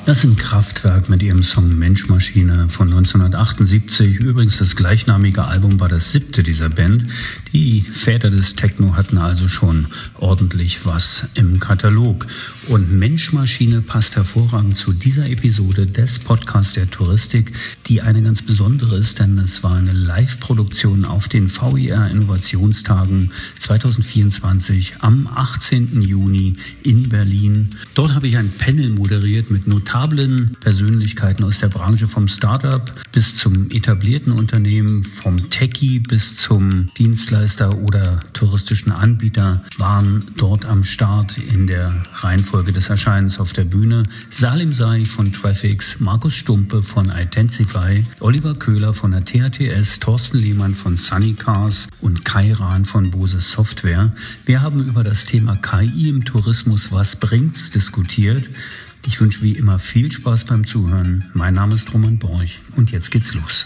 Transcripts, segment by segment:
Das sind Kraftwerk mit ihrem Song Mensch Maschine von 1978. Übrigens das gleichnamige Album war das 7. dieser Band. Die Väter des Techno hatten also schon ordentlich was im Katalog. Und Mensch Maschine passt hervorragend zu dieser Episode des Podcasts der Touristik, die eine ganz besondere ist, denn es war eine Live-Produktion auf den VIR Innovationstagen 2024 am 18. Juni in Berlin. Dort habe ich ein Panel moderiert mit notablen Persönlichkeiten aus der Branche, vom Startup bis zum etablierten Unternehmen, vom Techie bis zum Dienstleister oder touristischen Anbieter waren dort am Start in der Reihenfolge des Erscheinens auf der Bühne. Salim Sai von Traffics, Markus Stumpe von Identify, Oliver Köhler von der THTS, Thorsten Lehmann von Sunny Cars und Kai Rahn von Bose Software. Wir haben über das Thema KI im Tourismus, was bringt's, diskutiert. Ich wünsche wie immer viel Spaß beim Zuhören. Mein Name ist Roman Borch und jetzt geht's los.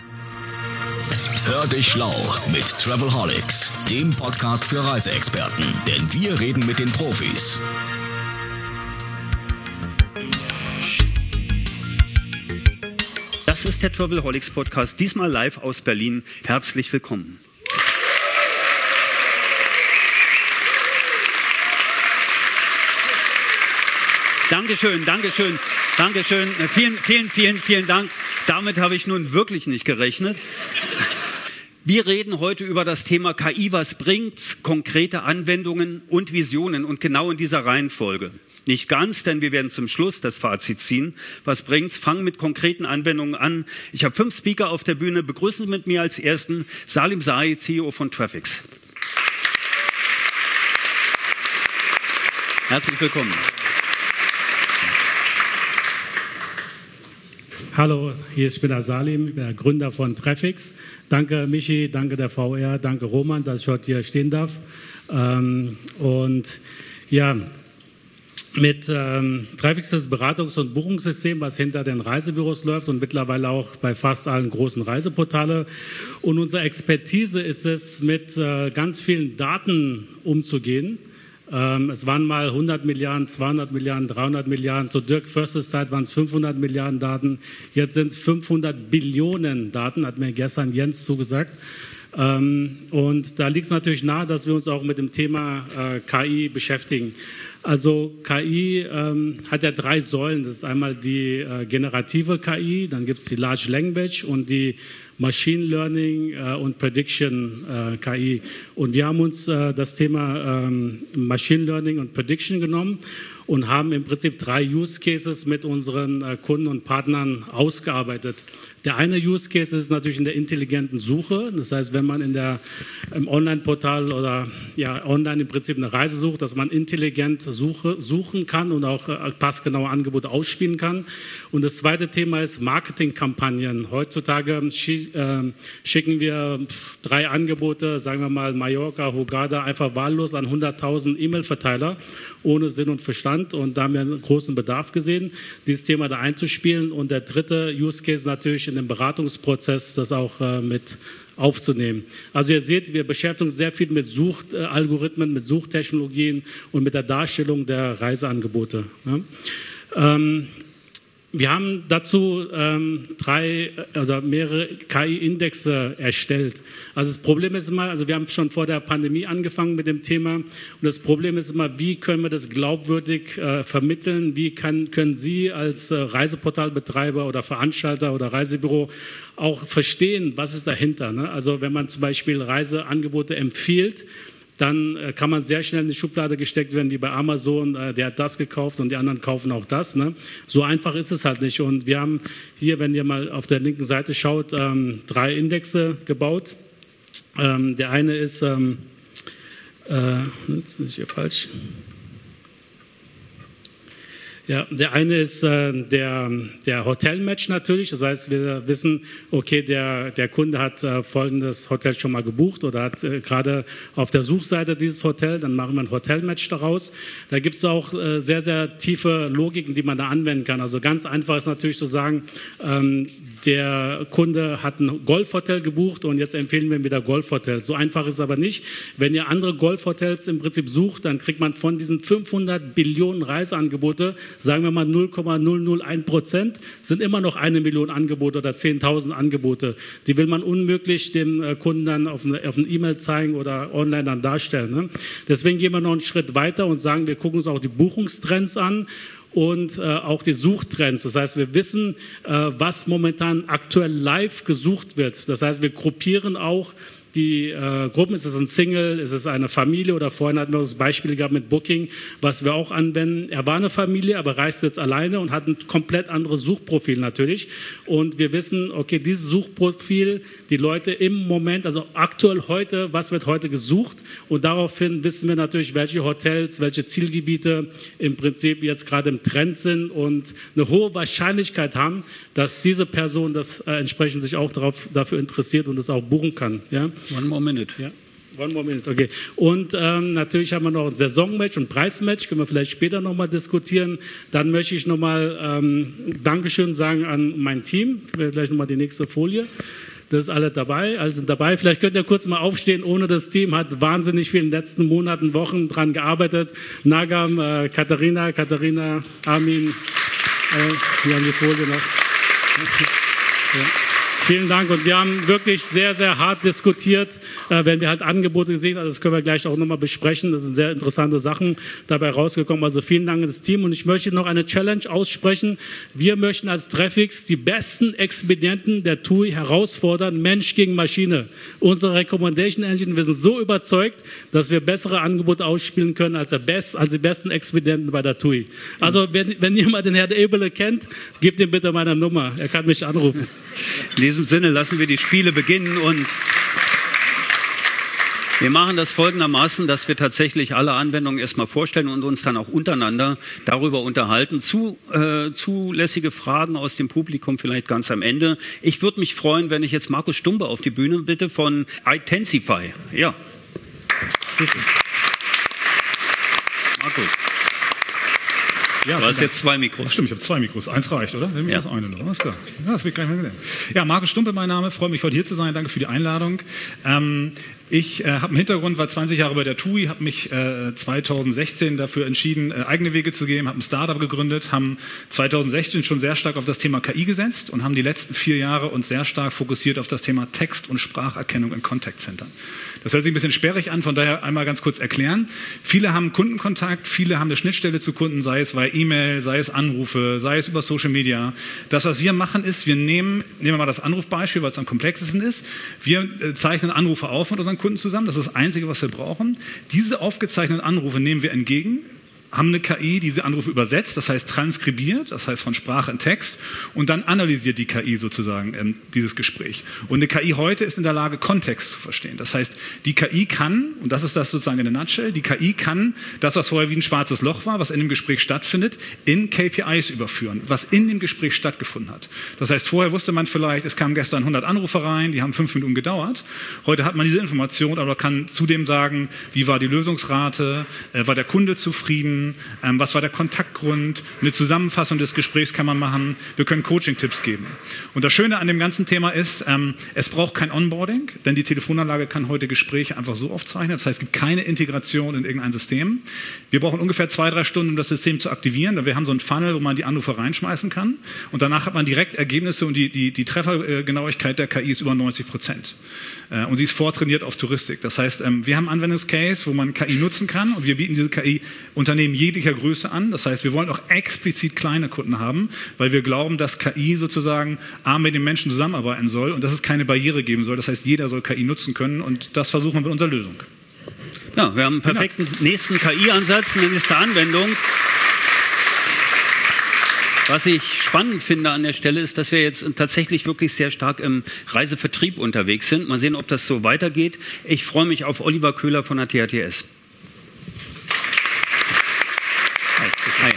Hör dich schlau mit Travelholics, dem Podcast für Reiseexperten, denn wir reden mit den Profis. Das ist der Travelholics Podcast, diesmal live aus Berlin. Herzlich willkommen. Dankeschön. Vielen Dank. Damit habe ich nun wirklich nicht gerechnet. Wir reden heute über das Thema KI, was bringt's, konkrete Anwendungen und Visionen und genau in dieser Reihenfolge. Nicht ganz, denn wir werden zum Schluss das Fazit ziehen. Was bringt's? Fangen mit konkreten Anwendungen an. Ich habe 5 Speaker auf der Bühne. Begrüßen Sie mit mir als ersten Salim Sai, CEO von Traffics. Herzlich willkommen. Hallo, hier ist der Salim, der Gründer von Traffics. Danke Michi, danke der VR, danke Roman, dass ich heute hier stehen darf. Mit Traffics ist das Beratungs- und Buchungssystem, was hinter den Reisebüros läuft und mittlerweile auch bei fast allen großen Reiseportalen. Und unsere Expertise ist es, mit ganz vielen Daten umzugehen. Es waren mal 100 Milliarden, 200 Milliarden, 300 Milliarden. Zu Dirk Försters Zeit waren es 500 Milliarden Daten. Jetzt sind es 500 Billionen Daten, hat mir gestern Jens zugesagt. Und da liegt es natürlich nahe, dass wir uns auch mit dem Thema KI beschäftigen. Also KI hat ja 3 Säulen. Das ist einmal die generative KI, dann gibt es die Large Language und die Machine Learning und Prediction KI. Und wir haben uns das Thema Machine Learning und Prediction genommen und haben im Prinzip 3 Use Cases mit unseren Kunden und Partnern ausgearbeitet. Der eine Use Case ist natürlich in der intelligenten Suche. Das heißt, wenn man im Online-Portal oder online im Prinzip eine Reise sucht, dass man intelligent suchen kann und auch passgenaue Angebote ausspielen kann. Und das zweite Thema ist Marketingkampagnen. Heutzutage schicken wir 3 Angebote, sagen wir mal Mallorca, Hurghada, einfach wahllos an 100.000 E-Mail-Verteiler ohne Sinn und Verstand. Und da haben wir einen großen Bedarf gesehen, dieses Thema da einzuspielen. Und der dritte Use Case natürlich in dem Beratungsprozess, das auch mit aufzunehmen. Also ihr seht, wir beschäftigen uns sehr viel mit Suchalgorithmen, mit Suchtechnologien und mit der Darstellung der Reiseangebote. Ja. Wir haben dazu mehrere KI-Indexe erstellt. Also das Problem ist immer, wir haben schon vor der Pandemie angefangen mit dem Thema und das Problem ist immer, wie können wir das glaubwürdig vermitteln, wie können Sie als Reiseportalbetreiber oder Veranstalter oder Reisebüro auch verstehen, was ist dahinter, ne? Also wenn man zum Beispiel Reiseangebote empfiehlt, dann kann man sehr schnell in die Schublade gesteckt werden, wie bei Amazon, der hat das gekauft und die anderen kaufen auch das. Ne? So einfach ist es halt nicht. Und wir haben hier, wenn ihr mal auf der linken Seite schaut, 3 Indexe gebaut. Der eine ist, jetzt ist hier falsch. Ja, der eine ist der Hotelmatch natürlich. Das heißt, wir wissen, okay, der Kunde hat folgendes Hotel schon mal gebucht oder hat gerade auf der Suchseite dieses Hotel, dann machen wir ein Hotelmatch daraus. Da gibt es auch sehr, sehr tiefe Logiken, die man da anwenden kann. Also ganz einfach ist natürlich zu sagen, der Kunde hat ein Golfhotel gebucht und jetzt empfehlen wir ihm wieder Golfhotels. So einfach ist es aber nicht. Wenn ihr andere Golfhotels im Prinzip sucht, dann kriegt man von diesen 500 Billionen Reiseangebote sagen wir mal 0,001%, sind immer noch 1 Million Angebote oder 10.000 Angebote. Die will man unmöglich dem Kunden dann auf eine E-Mail zeigen oder online dann darstellen. Ne? Deswegen gehen wir noch einen Schritt weiter und sagen, wir gucken uns auch die Buchungstrends an und auch die Suchtrends. Das heißt, wir wissen, was momentan aktuell live gesucht wird. Das heißt, wir gruppieren auch die Gruppen, ist es ein Single, ist es eine Familie oder vorhin hatten wir das Beispiel gehabt mit Booking, was wir auch anwenden. Er war eine Familie, aber reist jetzt alleine und hat ein komplett anderes Suchprofil natürlich. Und wir wissen, okay, dieses Suchprofil, die Leute im Moment, also aktuell heute, was wird heute gesucht? Und daraufhin wissen wir natürlich, welche Hotels, welche Zielgebiete im Prinzip jetzt gerade im Trend sind und eine hohe Wahrscheinlichkeit haben, dass diese Person das entsprechend sich auch dafür interessiert und es auch buchen kann. Ja? One more minute. Ja. One more minute, okay. Und natürlich haben wir noch ein Saisonmatch und Preismatch, können wir vielleicht später nochmal diskutieren. Dann möchte ich nochmal Dankeschön sagen an mein Team. Ich werde gleich nochmal die nächste Folie. Das ist alle dabei, alle sind dabei. Vielleicht könnt ihr kurz mal aufstehen. Ohne das Team hat wahnsinnig viel in den letzten Monaten, Wochen dran gearbeitet. Nagam, Katharina, Armin, wir haben die Folie noch. Ja. Vielen Dank und wir haben wirklich sehr, sehr hart diskutiert, wenn wir halt Angebote gesehen haben, das können wir gleich auch nochmal besprechen, das sind sehr interessante Sachen dabei rausgekommen, also vielen Dank an das Team und ich möchte noch eine Challenge aussprechen, wir möchten als Traffics die besten Expedienten der TUI herausfordern, Mensch gegen Maschine. Unsere Recommendation Engine, wir sind so überzeugt, dass wir bessere Angebote ausspielen können als die besten Expedienten bei der TUI. Also wenn jemand den Herrn Ebele kennt, gebt ihm bitte meine Nummer, er kann mich anrufen. In diesem Sinne lassen wir die Spiele beginnen und wir machen das folgendermaßen, dass wir tatsächlich alle Anwendungen erstmal vorstellen und uns dann auch untereinander darüber unterhalten. Zulässige Fragen aus dem Publikum vielleicht ganz am Ende. Ich würde mich freuen, wenn ich jetzt Markus Stumpe auf die Bühne bitte von Intensify. Ja. Markus. Ja, du hast jetzt 2 Mikros. Ach, stimmt, ich habe 2 Mikros. Eins reicht, oder? Ja. Das eine noch. Alles klar. Ja, das wird gleich mal gesehen. Ja, Markus Stumpe, mein Name. Freue mich, heute hier zu sein. Danke für die Einladung. Ich habe einen Hintergrund, war 20 Jahre bei der TUI, habe mich 2016 dafür entschieden, eigene Wege zu gehen, habe ein Startup gegründet, haben 2016 schon sehr stark auf das Thema KI gesetzt und haben die letzten 4 Jahre uns sehr stark fokussiert auf das Thema Text- und Spracherkennung in Contact-Centern. Das hört sich ein bisschen sperrig an, von daher einmal ganz kurz erklären. Viele haben Kundenkontakt, viele haben eine Schnittstelle zu Kunden, sei es via E-Mail, sei es Anrufe, sei es über Social Media. Das, was wir machen, ist, wir nehmen wir mal das Anrufbeispiel, weil es am komplexesten ist. Wir zeichnen Anrufe auf mit unseren Kunden zusammen. Das ist das Einzige, was wir brauchen. Diese aufgezeichneten Anrufe nehmen wir entgegen, haben eine KI, die diese Anrufe übersetzt, das heißt transkribiert, das heißt von Sprache in Text und dann analysiert die KI sozusagen dieses Gespräch. Und eine KI heute ist in der Lage, Kontext zu verstehen. Das heißt, die KI kann, und das ist das sozusagen in der Nutshell, die KI kann das, was vorher wie ein schwarzes Loch war, was in dem Gespräch stattfindet, in KPIs überführen, was in dem Gespräch stattgefunden hat. Das heißt, vorher wusste man vielleicht, es kamen gestern 100 Anrufe rein, die haben 5 Minuten gedauert. Heute hat man diese Information, aber kann zudem sagen, wie war die Lösungsrate, war der Kunde zufrieden, was war der Kontaktgrund, eine Zusammenfassung des Gesprächs kann man machen, wir können Coaching-Tipps geben. Und das Schöne an dem ganzen Thema ist, es braucht kein Onboarding, denn die Telefonanlage kann heute Gespräche einfach so aufzeichnen, das heißt, es gibt keine Integration in irgendein System. Wir brauchen ungefähr 2-3 Stunden, um das System zu aktivieren, wir haben so einen Funnel, wo man die Anrufe reinschmeißen kann und danach hat man direkt Ergebnisse und die Treffergenauigkeit der KI ist über 90%. Und sie ist vortrainiert auf Touristik. Das heißt, wir haben einen Anwendungscase, wo man KI nutzen kann und wir bieten diese KI Unternehmen jeglicher Größe an. Das heißt, wir wollen auch explizit kleine Kunden haben, weil wir glauben, dass KI sozusagen mit den Menschen zusammenarbeiten soll und dass es keine Barriere geben soll. Das heißt, jeder soll KI nutzen können und das versuchen wir mit unserer Lösung. Ja, wir haben einen perfekten nächsten KI-Ansatz, eine nächste Anwendung. Was ich spannend finde an der Stelle ist, dass wir jetzt tatsächlich wirklich sehr stark im Reisevertrieb unterwegs sind. Mal sehen, ob das so weitergeht. Ich freue mich auf Oliver Köhler von der THTS. Hi.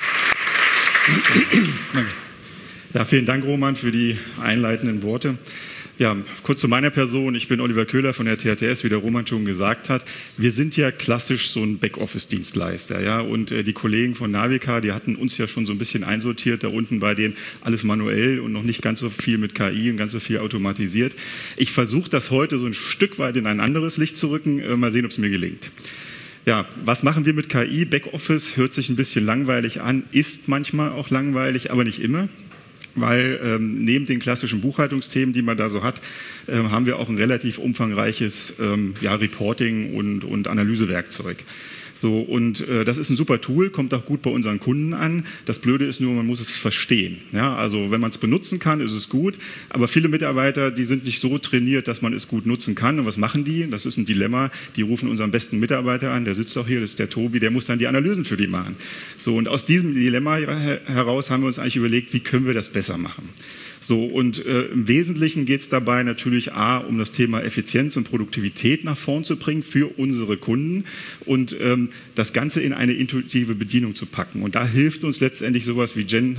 Ja, vielen Dank, Roman, für die einleitenden Worte. Ja, kurz zu meiner Person. Ich bin Oliver Köhler von der THTS, wie der Roman schon gesagt hat. Wir sind ja klassisch so ein Backoffice-Dienstleister. Ja? Und die Kollegen von Navica, die hatten uns ja schon so ein bisschen einsortiert, da unten bei denen alles manuell und noch nicht ganz so viel mit KI und ganz so viel automatisiert. Ich versuche das heute so ein Stück weit in ein anderes Licht zu rücken. Mal sehen, ob es mir gelingt. Ja, was machen wir mit KI? Backoffice hört sich ein bisschen langweilig an, ist manchmal auch langweilig, aber nicht immer. Weil neben den klassischen Buchhaltungsthemen, die man da so hat, haben wir auch ein relativ umfangreiches Reporting- und Analysewerkzeug. So, und das ist ein super Tool, kommt auch gut bei unseren Kunden an. Das Blöde ist nur, man muss es verstehen. Ja, also wenn man es benutzen kann, ist es gut. Aber viele Mitarbeiter, die sind nicht so trainiert, dass man es gut nutzen kann. Und was machen die? Das ist ein Dilemma. Die rufen unseren besten Mitarbeiter an, der sitzt auch hier, das ist der Tobi, der muss dann die Analysen für die machen. So, und aus diesem Dilemma heraus haben wir uns eigentlich überlegt, wie können wir das besser machen. So, und im Wesentlichen geht es dabei natürlich um das Thema Effizienz und Produktivität nach vorn zu bringen für unsere Kunden und das Ganze in eine intuitive Bedienung zu packen. Und da hilft uns letztendlich sowas wie Gen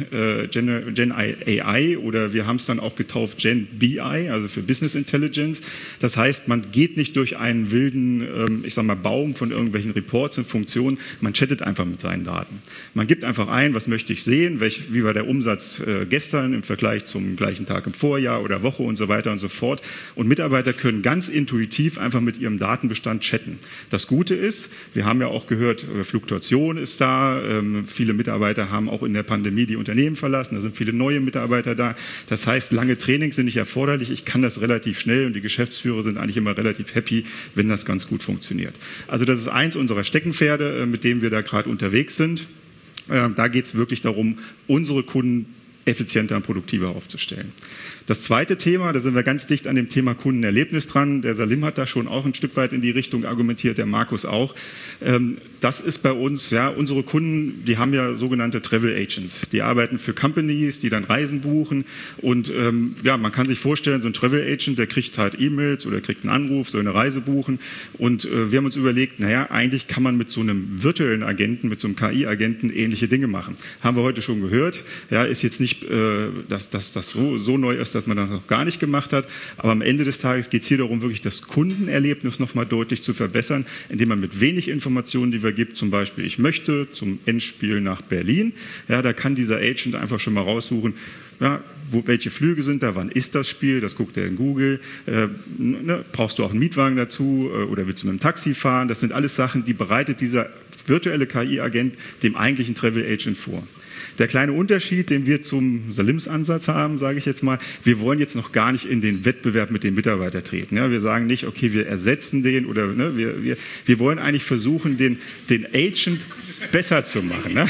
AI oder wir haben es dann auch getauft Gen BI, also für Business Intelligence. Das heißt, man geht nicht durch einen wilden, Baum von irgendwelchen Reports und Funktionen, man chattet einfach mit seinen Daten. Man gibt einfach ein, was möchte ich sehen, wie war der Umsatz gestern im Vergleich zum gleichen Tag im Vorjahr oder Woche und so weiter und so fort. Und Mitarbeiter können ganz intuitiv einfach mit ihrem Datenbestand chatten. Das Gute ist, wir haben ja auch gehört, Fluktuation ist da. Viele Mitarbeiter haben auch in der Pandemie die Unternehmen verlassen. Da sind viele neue Mitarbeiter da. Das heißt, lange Trainings sind nicht erforderlich. Ich kann das relativ schnell und die Geschäftsführer sind eigentlich immer relativ happy, wenn das ganz gut funktioniert. Also das ist eins unserer Steckenpferde, mit dem wir da gerade unterwegs sind. Da geht es wirklich darum, unsere Kunden effizienter und produktiver aufzustellen. Das zweite Thema, da sind wir ganz dicht an dem Thema Kundenerlebnis dran. Der Salim hat da schon auch ein Stück weit in die Richtung argumentiert, der Markus auch. Das ist bei uns, unsere Kunden, die haben ja sogenannte Travel Agents. Die arbeiten für Companies, die dann Reisen buchen und man kann sich vorstellen, so ein Travel Agent, der kriegt halt E-Mails oder kriegt einen Anruf, soll eine Reise buchen und wir haben uns überlegt, eigentlich kann man mit so einem virtuellen Agenten, mit so einem KI-Agenten ähnliche Dinge machen. Haben wir heute schon gehört, ist jetzt nicht, dass das so neu ist, dass man das noch gar nicht gemacht hat. Aber am Ende des Tages geht es hier darum, wirklich das Kundenerlebnis noch mal deutlich zu verbessern, indem man mit wenig Informationen, die wir gibt, zum Beispiel, ich möchte zum Endspiel nach Berlin, da kann dieser Agent einfach schon mal raussuchen, welche Flüge sind da, wann ist das Spiel, das guckt er in Google, brauchst du auch einen Mietwagen dazu oder willst du mit dem Taxi fahren, das sind alles Sachen, die bereitet dieser virtuelle KI-Agent dem eigentlichen Travel Agent vor. Der kleine Unterschied, den wir zum Salims-Ansatz haben, sage ich jetzt mal, wir wollen jetzt noch gar nicht in den Wettbewerb mit den Mitarbeitern treten. Ja, wir sagen nicht, okay, wir ersetzen den oder wir wollen eigentlich versuchen, den Agent besser zu machen. Ne?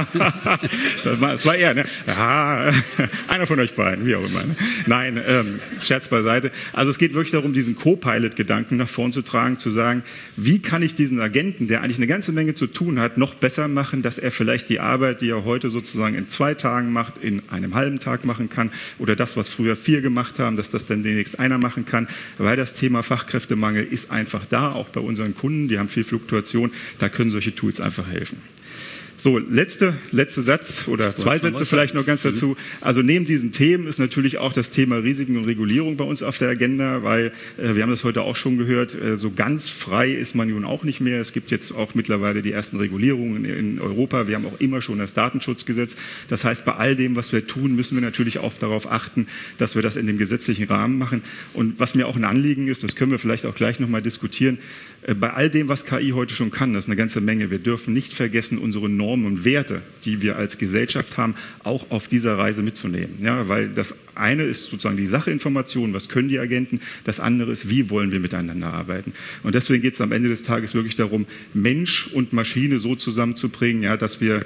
Das war er, ne? Ja, einer von euch beiden, wie auch immer. Ne? Nein, Scherz beiseite. Also es geht wirklich darum, diesen Co-Pilot-Gedanken nach vorn zu tragen, zu sagen, wie kann ich diesen Agenten, der eigentlich eine ganze Menge zu tun hat, noch besser machen, dass er vielleicht die Arbeit, die er heute sozusagen in 2 Tagen macht, in einem halben Tag machen kann oder das, was früher 4 gemacht haben, dass das dann demnächst einer machen kann, weil das Thema Fachkräftemangel ist einfach da, auch bei unseren Kunden, die haben viel Fluktuation, da können solche Tools einfach helfen. So, letzte Satz oder 2 Sätze vielleicht noch ganz dazu. Also neben diesen Themen ist natürlich auch das Thema Risiken und Regulierung bei uns auf der Agenda, weil wir haben das heute auch schon gehört, so ganz frei ist man nun auch nicht mehr. Es gibt jetzt auch mittlerweile die ersten Regulierungen in Europa. Wir haben auch immer schon das Datenschutzgesetz. Das heißt, bei all dem, was wir tun, müssen wir natürlich auch darauf achten, dass wir das in dem gesetzlichen Rahmen machen. Und was mir auch ein Anliegen ist, das können wir vielleicht auch gleich nochmal diskutieren, bei all dem, was KI heute schon kann, das ist eine ganze Menge. Wir dürfen nicht vergessen, unsere Normen und Werte, die wir als Gesellschaft haben, auch auf dieser Reise mitzunehmen. Ja, weil das eine ist sozusagen die Sachinformation, was können die Agenten, das andere ist, wie wollen wir miteinander arbeiten. Und deswegen geht es am Ende des Tages wirklich darum, Mensch und Maschine so zusammenzubringen, dass wir,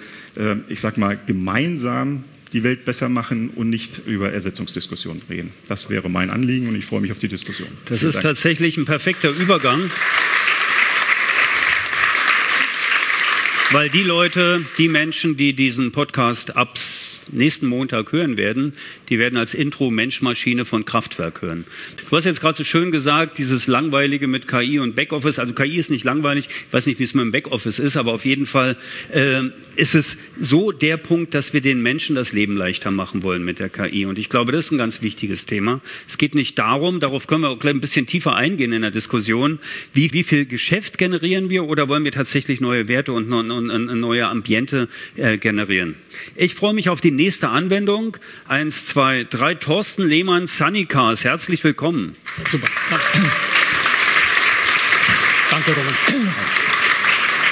gemeinsam die Welt besser machen und nicht über Ersetzungsdiskussionen reden. Das wäre mein Anliegen und ich freue mich auf die Diskussion. Das ist tatsächlich ein perfekter Übergang. Weil die Menschen, die diesen Podcast ab nächsten Montag hören werden, die werden als Intro Mensch-Maschine von Kraftwerk hören. Du hast jetzt gerade so schön gesagt, dieses Langweilige mit KI und Backoffice, also KI ist nicht langweilig, ich weiß nicht, wie es mit dem Backoffice ist, aber auf jeden Fall ist es so der Punkt, dass wir den Menschen das Leben leichter machen wollen mit der KI und ich glaube, das ist ein ganz wichtiges Thema. Es geht nicht darum, darauf können wir auch gleich ein bisschen tiefer eingehen in der Diskussion, wie viel Geschäft generieren wir oder wollen wir tatsächlich neue Werte und neue Ambiente generieren. Ich freue mich auf die nächste Anwendung. 1, 2, 3. Thorsten Lehmann, Sunnycars. Herzlich willkommen. Super. Danke, Roman.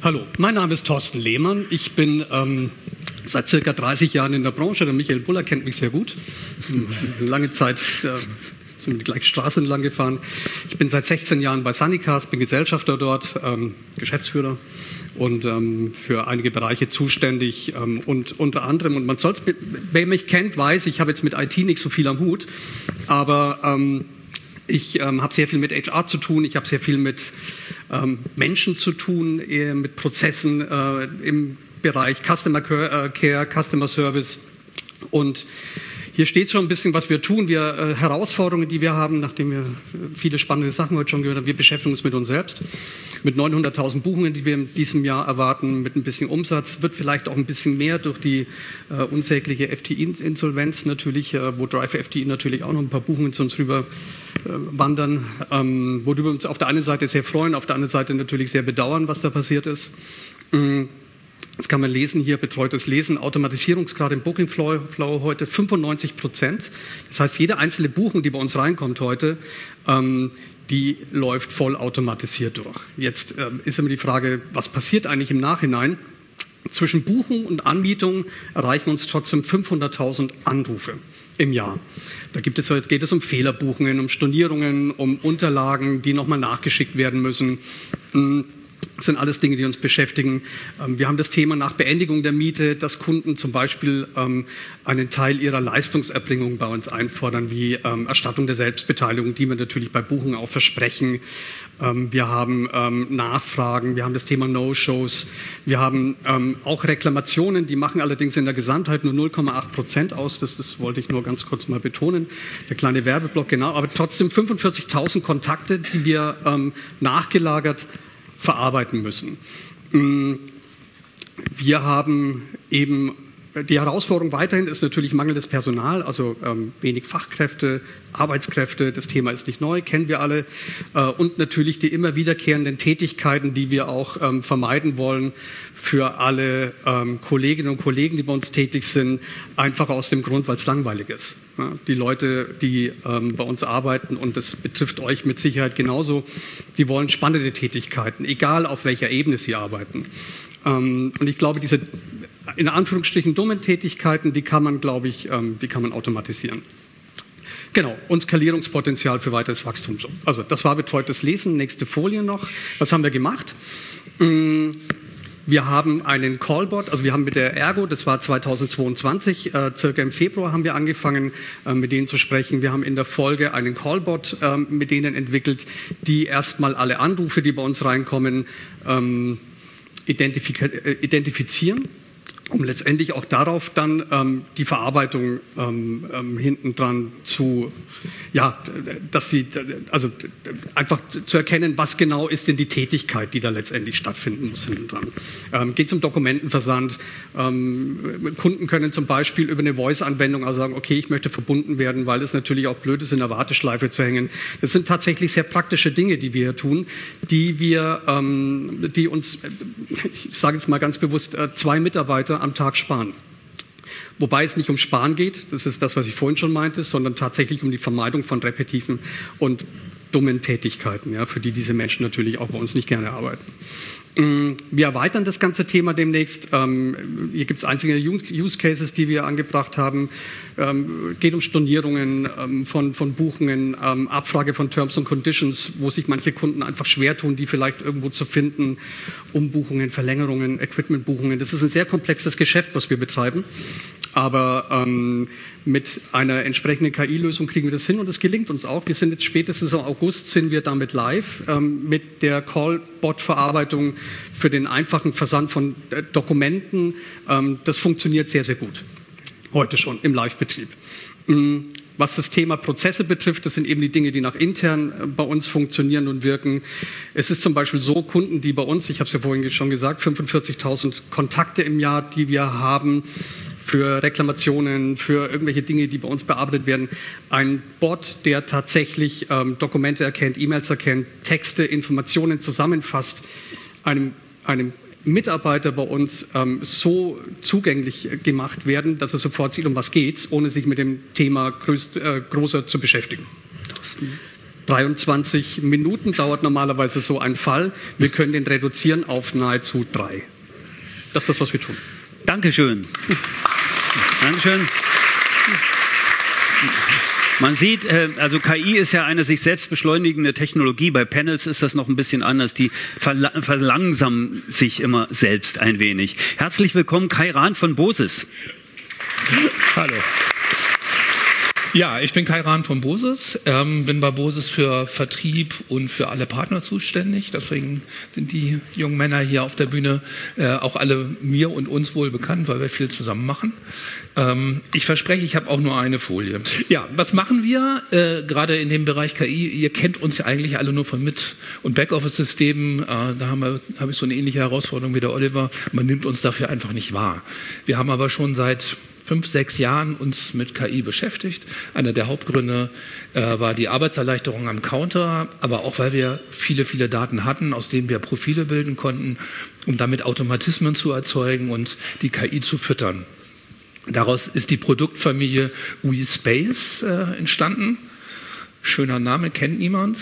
Hallo, mein Name ist Thorsten Lehmann. Ich bin seit circa 30 Jahren in der Branche. Der Michael Buller kennt mich sehr gut. Lange Zeit sind wir die gleiche Straße entlang gefahren. Ich bin seit 16 Jahren bei Sunnycast, bin Gesellschafter dort, Geschäftsführer und für einige Bereiche zuständig und unter anderem, und man soll es, wer mich kennt, weiß, ich habe jetzt mit IT nicht so viel am Hut, aber ich habe sehr viel mit HR zu tun, ich habe sehr viel mit Menschen zu tun, mit Prozessen im Bereich Customer Care, Customer Service. Und hier steht schon ein bisschen, was wir tun. Wir Herausforderungen, die wir haben, nachdem wir viele spannende Sachen heute schon gehört haben. Wir beschäftigen uns mit uns selbst, mit 900.000 Buchungen, die wir in diesem Jahr erwarten, mit ein bisschen Umsatz. Wird vielleicht auch ein bisschen mehr durch die unsägliche FTI-Insolvenz natürlich, wo Drive FTI natürlich auch noch ein paar Buchungen zu uns rüber wandern, worüber wir uns auf der einen Seite sehr freuen, auf der anderen Seite natürlich sehr bedauern, was da passiert ist. Das kann man lesen hier, betreutes Lesen, Automatisierungsgrad im Booking Flow heute 95%. Das heißt, jede einzelne Buchung, die bei uns reinkommt heute, die läuft voll automatisiert durch. Jetzt ist immer die Frage, was passiert eigentlich im Nachhinein? Zwischen Buchung und Anmietung erreichen uns trotzdem 500.000 Anrufe im Jahr. Da geht es um Fehlerbuchungen, um Stornierungen, um Unterlagen, die nochmal nachgeschickt werden müssen. Das sind alles Dinge, die uns beschäftigen. Wir haben das Thema nach Beendigung der Miete, dass Kunden zum Beispiel einen Teil ihrer Leistungserbringung bei uns einfordern, wie Erstattung der Selbstbeteiligung, die wir natürlich bei Buchungen auch versprechen. Wir haben Nachfragen, wir haben das Thema No-Shows, wir haben auch Reklamationen, die machen allerdings in der Gesamtheit nur 0,8% aus. Das wollte ich nur ganz kurz mal betonen. Der kleine Werbeblock, genau, aber trotzdem 45.000 Kontakte, die wir nachgelagert verarbeiten müssen. Wir haben eben, die Herausforderung weiterhin ist natürlich mangelndes Personal, also wenig Fachkräfte, Arbeitskräfte, das Thema ist nicht neu, kennen wir alle, und natürlich die immer wiederkehrenden Tätigkeiten, die wir auch vermeiden wollen für alle Kolleginnen und Kollegen, die bei uns tätig sind, einfach aus dem Grund, weil es langweilig ist. Ja, die Leute, die bei uns arbeiten, und das betrifft euch mit Sicherheit genauso, die wollen spannende Tätigkeiten, egal auf welcher Ebene sie arbeiten. Und ich glaube, diese in Anführungsstrichen dummen Tätigkeiten, die kann man, glaube ich, die kann man automatisieren. Genau, und Skalierungspotenzial für weiteres Wachstum. Also das war betreutes Lesen, nächste Folie noch. Was haben wir gemacht? Wir haben einen Callbot, also wir haben mit der Ergo, das war 2022, circa im Februar haben wir angefangen, mit denen zu sprechen. Wir haben in der Folge einen Callbot mit denen entwickelt, die erstmal alle Anrufe, die bei uns reinkommen, identifizieren, um letztendlich auch darauf dann die Verarbeitung hinten dran zu, ja, dass sie, also einfach zu erkennen, was genau ist denn die Tätigkeit, die da letztendlich stattfinden muss hinten dran. Geht es um Dokumentenversand. Kunden können zum Beispiel über eine Voice-Anwendung also sagen, okay, ich möchte verbunden werden, weil es natürlich auch blöd ist, in der Warteschleife zu hängen. Das sind tatsächlich sehr praktische Dinge, die wir hier tun, die uns, ich sage jetzt mal ganz bewusst, 2 Mitarbeiter am Tag sparen. Wobei es nicht um Sparen geht, das ist das, was ich vorhin schon meinte, sondern tatsächlich um die Vermeidung von repetitiven und dummen Tätigkeiten, ja, für die diese Menschen natürlich auch bei uns nicht gerne arbeiten. Wir erweitern das ganze Thema demnächst. Hier gibt es einzelne Use Cases, die wir angebracht haben. Geht um Stornierungen von Buchungen, Abfrage von Terms and Conditions, wo sich manche Kunden einfach schwer tun, die vielleicht irgendwo zu finden. Umbuchungen, Verlängerungen, Equipmentbuchungen. Das ist ein sehr komplexes Geschäft, was wir betreiben. Aber mit einer entsprechenden KI-Lösung kriegen wir das hin und es gelingt uns auch. Wir sind jetzt spätestens im August sind wir damit live mit der Callbot-Verarbeitung für den einfachen Versand von Dokumenten. Das funktioniert sehr, sehr gut. Heute schon im Live-Betrieb. Was das Thema Prozesse betrifft, das sind eben die Dinge, die nach intern bei uns funktionieren und wirken. Es ist zum Beispiel so, Kunden, die bei uns, ich habe es ja vorhin schon gesagt, 45.000 Kontakte im Jahr, die wir haben, für Reklamationen, für irgendwelche Dinge, die bei uns bearbeitet werden. Ein Bot, der tatsächlich Dokumente erkennt, E-Mails erkennt, Texte, Informationen zusammenfasst, einem Mitarbeiter bei uns so zugänglich gemacht werden, dass er sofort sieht, um was geht's, ohne sich mit dem Thema größer zu beschäftigen. 23 Minuten dauert normalerweise so ein Fall. Wir können den reduzieren auf nahezu 3. Das ist das, was wir tun. Dankeschön. Dankeschön. Man sieht, also KI ist ja eine sich selbst beschleunigende Technologie. Bei Panels ist das noch ein bisschen anders. Die verlangsamen sich immer selbst ein wenig. Herzlich willkommen, Kai Rahn von Bosis. Hallo. Ja, ich bin Kai Rahn von Bosis, bin bei Bosis für Vertrieb und für alle Partner zuständig. Deswegen sind die jungen Männer hier auf der Bühne auch alle mir und uns wohl bekannt, weil wir viel zusammen machen. Ich verspreche, ich habe auch nur eine Folie. Ja, was machen wir gerade in dem Bereich KI? Ihr kennt uns ja eigentlich alle nur von Mit- und Backoffice-Systemen. Da habe ich so eine ähnliche Herausforderung wie der Oliver. Man nimmt uns dafür einfach nicht wahr. Wir haben aber schon seit 5, 6 Jahren uns mit KI beschäftigt. Einer der Hauptgründe war die Arbeitserleichterung am Counter, aber auch, weil wir viele, viele Daten hatten, aus denen wir Profile bilden konnten, um damit Automatismen zu erzeugen und die KI zu füttern. Daraus ist die Produktfamilie WeSpace entstanden. Schöner Name, kennt niemand.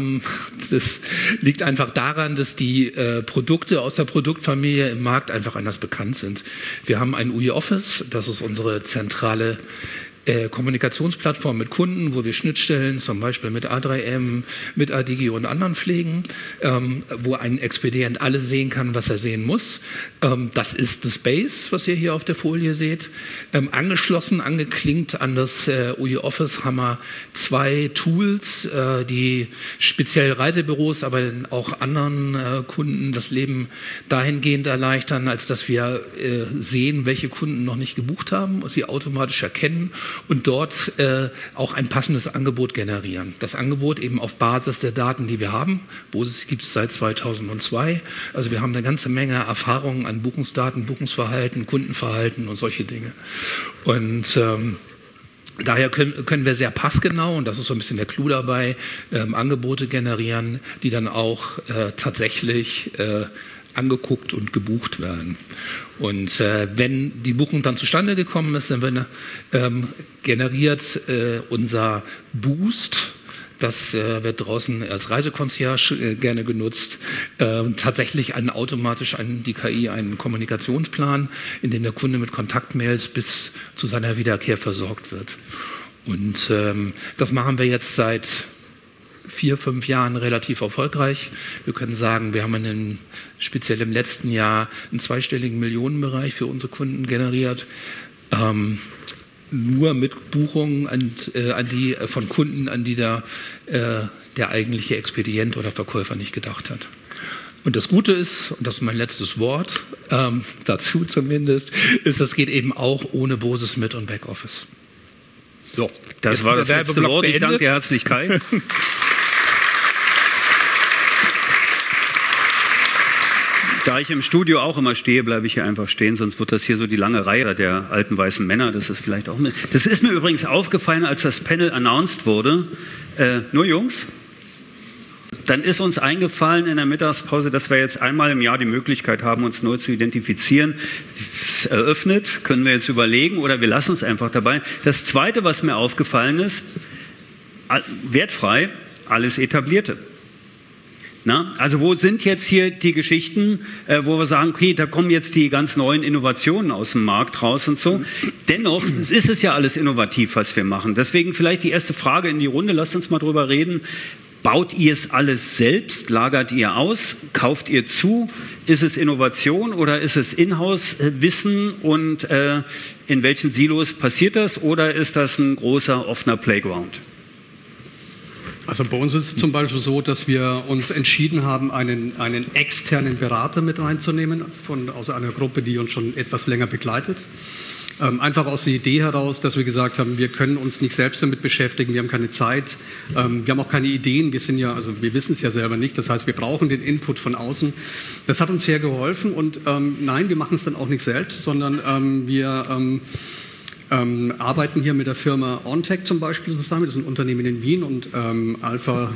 Das liegt einfach daran, dass die Produkte aus der Produktfamilie im Markt einfach anders bekannt sind. Wir haben ein UI Office, das ist unsere zentrale Kommunikationsplattform mit Kunden, wo wir Schnittstellen zum Beispiel mit A3M, mit Adigi und anderen pflegen, wo ein Expedient alles sehen kann, was er sehen muss. Das ist das Base, was ihr hier auf der Folie seht. Angeschlossen, angeklinkt an das UI Office haben wir 2 Tools, die speziell Reisebüros, aber auch anderen Kunden das Leben dahingehend erleichtern, als dass wir sehen, welche Kunden noch nicht gebucht haben und sie automatisch erkennen und dort auch ein passendes Angebot generieren. Das Angebot eben auf Basis der Daten, die wir haben. Bosis gibt es seit 2002. Also wir haben eine ganze Menge Erfahrungen an Buchungsdaten, Buchungsverhalten, Kundenverhalten und solche Dinge. Und daher können wir sehr passgenau, und das ist so ein bisschen der Clou dabei, Angebote generieren, die dann auch tatsächlich angeguckt und gebucht werden. Und wenn die Buchung dann zustande gekommen ist, dann generiert unser Boost, das wird draußen als Reiseconcierge gerne genutzt, tatsächlich automatisch an die KI einen Kommunikationsplan, in dem der Kunde mit Kontaktmails bis zu seiner Wiederkehr versorgt wird. Und das machen wir jetzt seit 4, 5 Jahren relativ erfolgreich. Wir können sagen, wir haben speziell im letzten Jahr einen zweistelligen Millionenbereich für unsere Kunden generiert. Nur mit Buchungen von Kunden, an die der eigentliche Expedient oder Verkäufer nicht gedacht hat. Und das Gute ist, und das ist mein letztes Wort, dazu zumindest, ist, das geht eben auch ohne Bosis Mit- und Backoffice. So, das war das letzte Wort. Ich danke dir herzlich, Kai. Da ich im Studio auch immer stehe, bleibe ich hier einfach stehen, sonst wird das hier so die lange Reihe der alten weißen Männer. Das ist vielleicht auch Das ist mir übrigens aufgefallen, als das Panel announced wurde. Nur Jungs? Dann ist uns eingefallen in der Mittagspause, dass wir jetzt einmal im Jahr die Möglichkeit haben, uns neu zu identifizieren. Das eröffnet, können wir jetzt überlegen oder wir lassen es einfach dabei. Das Zweite, was mir aufgefallen ist, wertfrei, alles Etablierte. Na, also wo sind jetzt hier die Geschichten, wo wir sagen, okay, da kommen jetzt die ganz neuen Innovationen aus dem Markt raus und so. Dennoch ist es ja alles innovativ, was wir machen. Deswegen vielleicht die erste Frage in die Runde, lasst uns mal drüber reden. Baut ihr es alles selbst? Lagert ihr aus? Kauft ihr zu? Ist es Innovation oder ist es Inhouse-Wissen? Und in welchen Silos passiert das? Oder ist das ein großer offener Playground? Also bei uns ist es zum Beispiel so, dass wir uns entschieden haben, einen externen Berater mit reinzunehmen, aus einer Gruppe, die uns schon etwas länger begleitet. Einfach aus der Idee heraus, dass wir gesagt haben, wir können uns nicht selbst damit beschäftigen, wir haben keine Zeit, wir haben auch keine Ideen, wir wissen es ja selber nicht, das heißt, wir brauchen den Input von außen. Das hat uns sehr geholfen und nein, wir machen es dann auch nicht selbst, sondern wir arbeiten hier mit der Firma OnTech zum Beispiel zusammen, das ist ein Unternehmen in Wien, und Alpha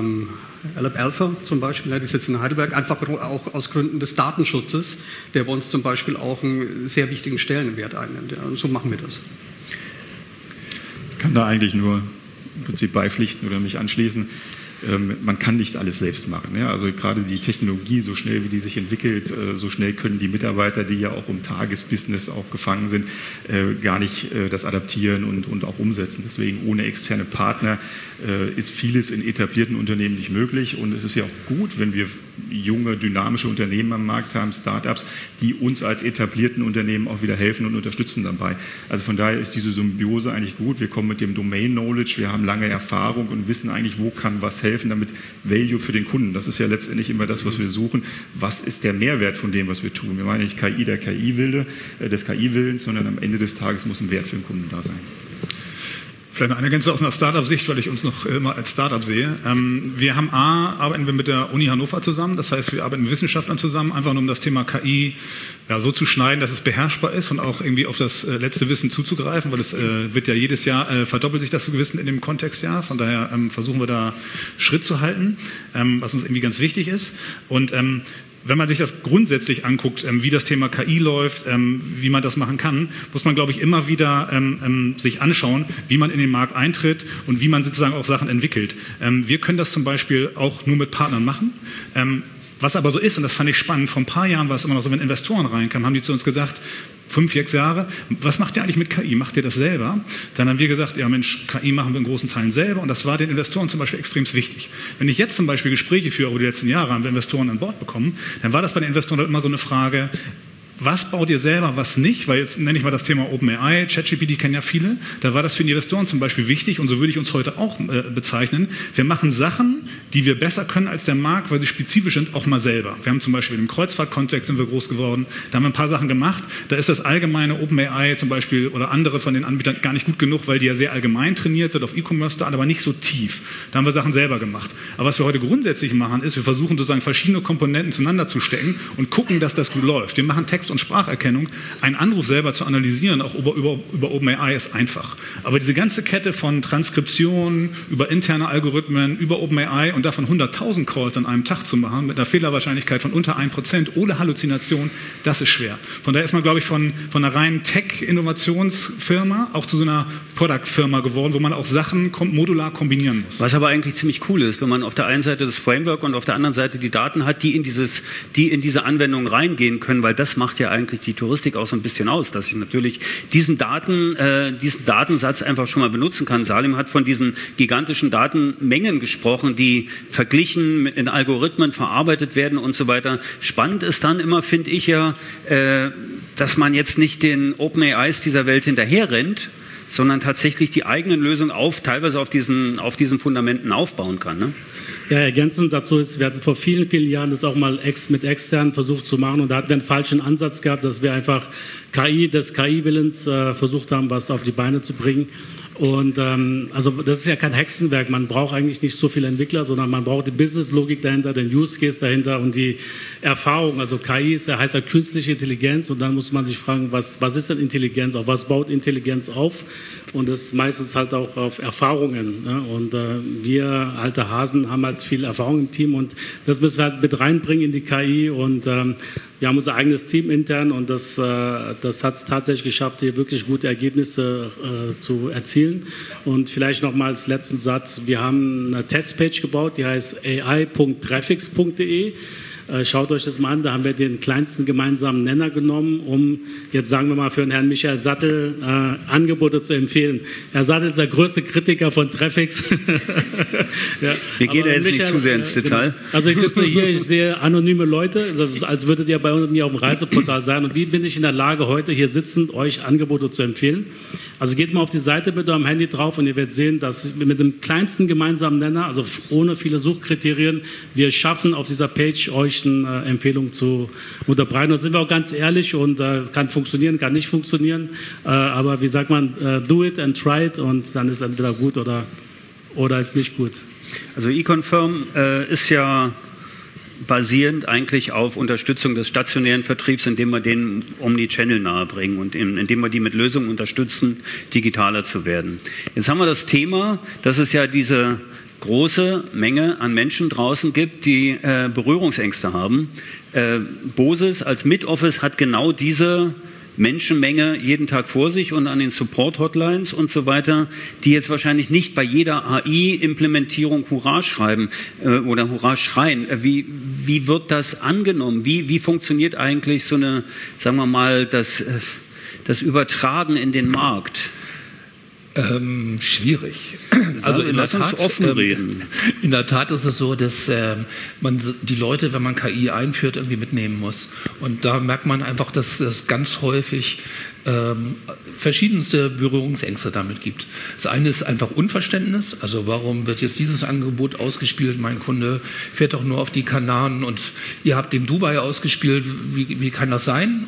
zum Beispiel, die sitzen in Heidelberg, einfach auch aus Gründen des Datenschutzes, der bei uns zum Beispiel auch einen sehr wichtigen Stellenwert einnimmt. Ja, und so machen wir das. Ich kann da eigentlich nur im Prinzip beipflichten oder mich anschließen. Man kann nicht alles selbst machen. Ja? Also gerade die Technologie, so schnell wie die sich entwickelt, so schnell können die Mitarbeiter, die ja auch im Tagesbusiness auch gefangen sind, gar nicht das adaptieren und auch umsetzen. Deswegen ohne externe Partner ist vieles in etablierten Unternehmen nicht möglich. Und es ist ja auch gut, wenn wir junge, dynamische Unternehmen am Markt haben, Startups, die uns als etablierten Unternehmen auch wieder helfen und unterstützen dabei. Also von daher ist diese Symbiose eigentlich gut. Wir kommen mit dem Domain-Knowledge, wir haben lange Erfahrung und wissen eigentlich, wo kann was helfen, damit Value für den Kunden. Das ist ja letztendlich immer das, was wir suchen. Was ist der Mehrwert von dem, was wir tun? Wir meinen nicht KI der KI-Wilde, des KI-Willens, sondern am Ende des Tages muss ein Wert für den Kunden da sein. Vielleicht eine Ergänzung aus einer Startup-Sicht, weil ich uns noch immer als Startup sehe. Wir haben arbeiten wir mit der Uni Hannover zusammen, das heißt, wir arbeiten mit Wissenschaftlern zusammen, einfach nur um das Thema KI so zu schneiden, dass es beherrschbar ist und auch irgendwie auf das letzte Wissen zuzugreifen, weil es wird ja jedes Jahr, verdoppelt sich das Wissen in dem Kontextjahr, von daher versuchen wir da Schritt zu halten, was uns irgendwie ganz wichtig ist. Und wenn man sich das grundsätzlich anguckt, wie das Thema KI läuft, wie man das machen kann, muss man, glaube ich, immer wieder sich anschauen, wie man in den Markt eintritt und wie man sozusagen auch Sachen entwickelt. Wir können das zum Beispiel auch nur mit Partnern machen. Was aber so ist, und das fand ich spannend, vor ein paar Jahren war es immer noch so, wenn Investoren reinkamen, haben die zu uns gesagt, 5, 6 Jahre, was macht ihr eigentlich mit KI? Macht ihr das selber? Dann haben wir gesagt, ja Mensch, KI machen wir in großen Teilen selber und das war den Investoren zum Beispiel extrem wichtig. Wenn ich jetzt zum Beispiel Gespräche führe über die letzten Jahre, haben wir Investoren an Bord bekommen, dann war das bei den Investoren immer so eine Frage, was baut ihr selber, was nicht? Weil jetzt nenne ich mal das Thema OpenAI, ChatGPT kennen ja viele. Da war das für die Investoren zum Beispiel wichtig und so würde ich uns heute auch bezeichnen. Wir machen Sachen, die wir besser können als der Markt, weil sie spezifisch sind, auch mal selber. Wir haben zum Beispiel im Kreuzfahrtkontext sind wir groß geworden. Da haben wir ein paar Sachen gemacht. Da ist das allgemeine OpenAI zum Beispiel oder andere von den Anbietern gar nicht gut genug, weil die ja sehr allgemein trainiert sind auf E-Commerce-Daten, aber nicht so tief. Da haben wir Sachen selber gemacht. Aber was wir heute grundsätzlich machen, ist, wir versuchen sozusagen verschiedene Komponenten zueinander zu stecken und gucken, dass das gut läuft. Wir machen Text- und Spracherkennung, einen Anruf selber zu analysieren, auch über OpenAI ist einfach. Aber diese ganze Kette von Transkription, über interne Algorithmen, über OpenAI und davon 100.000 Calls an einem Tag zu machen, mit einer Fehlerwahrscheinlichkeit von unter 1%, ohne Halluzination, das ist schwer. Von daher ist man, glaube ich, von einer reinen Tech-Innovationsfirma auch zu so einer Product-Firma geworden, wo man auch Sachen modular kombinieren muss. Was aber eigentlich ziemlich cool ist, wenn man auf der einen Seite das Framework und auf der anderen Seite die Daten hat, die in diese Anwendung reingehen können, weil das macht ja eigentlich die Touristik auch so ein bisschen aus, dass ich natürlich diesen Datensatz einfach schon mal benutzen kann. Salim hat von diesen gigantischen Datenmengen gesprochen, die verglichen in Algorithmen verarbeitet werden und so weiter. Spannend ist dann immer, finde ich ja, dass man jetzt nicht den OpenAIs dieser Welt hinterher rennt, sondern tatsächlich die eigenen Lösungen teilweise auf diesen Fundamenten aufbauen kann. Ne? Ja, ergänzend dazu ist, wir hatten vor vielen, vielen Jahren das auch mal mit externen versucht zu machen und da hatten wir einen falschen Ansatz gehabt, dass wir einfach KI des KI-Willens versucht haben, was auf die Beine zu bringen. Und also das ist ja kein Hexenwerk, man braucht eigentlich nicht so viele Entwickler, sondern man braucht die Business-Logik dahinter, den Use-Case dahinter und die Erfahrung. Also KI heißt ja künstliche Intelligenz und dann muss man sich fragen, was ist denn Intelligenz, auf was baut Intelligenz auf? Und das meistens halt auch auf Erfahrungen. Ne? Und wir alte Hasen haben halt viel Erfahrung im Team und das müssen wir halt mit reinbringen in die KI und wir haben unser eigenes Team intern und das hat es tatsächlich geschafft, hier wirklich gute Ergebnisse zu erzielen. Und vielleicht noch mal als letzten Satz, wir haben eine Testpage gebaut, die heißt ai.traffics.de. Schaut euch das mal an, da haben wir den kleinsten gemeinsamen Nenner genommen, um jetzt sagen wir mal für den Herrn Michael Sattel Angebote zu empfehlen. Herr Sattel ist der größte Kritiker von Traffics. Ja, wir gehen da jetzt Michael, nicht zu sehr ins Detail. Also ich sitze hier, ich sehe anonyme Leute, also als würdet ihr bei mir auf dem Reiseportal sein. Und wie bin ich in der Lage, heute hier sitzend euch Angebote zu empfehlen? Also geht mal auf die Seite bitte am Handy drauf und ihr werdet sehen, dass mit dem kleinsten gemeinsamen Nenner, also ohne viele Suchkriterien, wir schaffen auf dieser Page euch Empfehlungen zu unterbreiten. Da sind wir auch ganz ehrlich und kann funktionieren, kann nicht funktionieren. Aber wie sagt man, do it and try it und dann ist entweder gut oder ist nicht gut. Also eConfirm ist ja basierend eigentlich auf Unterstützung des stationären Vertriebs, indem wir den Omnichannel nahebringen und indem wir die mit Lösungen unterstützen, digitaler zu werden. Jetzt haben wir das Thema, dass es ja diese große Menge an Menschen draußen gibt, die Berührungsängste haben. Boses als Mid-Office hat genau diese Menschenmenge jeden Tag vor sich und an den Support-Hotlines und so weiter, die jetzt wahrscheinlich nicht bei jeder AI-Implementierung Hurra schreiben oder Hurra schreien. Wie wird das angenommen? Wie funktioniert eigentlich so eine, sagen wir mal, das Übertragen in den Markt? Schwierig. Also lass uns offen reden. In der Tat ist es so, dass man die Leute, wenn man KI einführt, irgendwie mitnehmen muss. Und da merkt man einfach, dass es ganz häufig verschiedenste Berührungsängste damit gibt. Das eine ist einfach Unverständnis. Also warum wird jetzt dieses Angebot ausgespielt? Mein Kunde fährt doch nur auf die Kanaren und ihr habt dem Dubai ausgespielt. Wie kann das sein?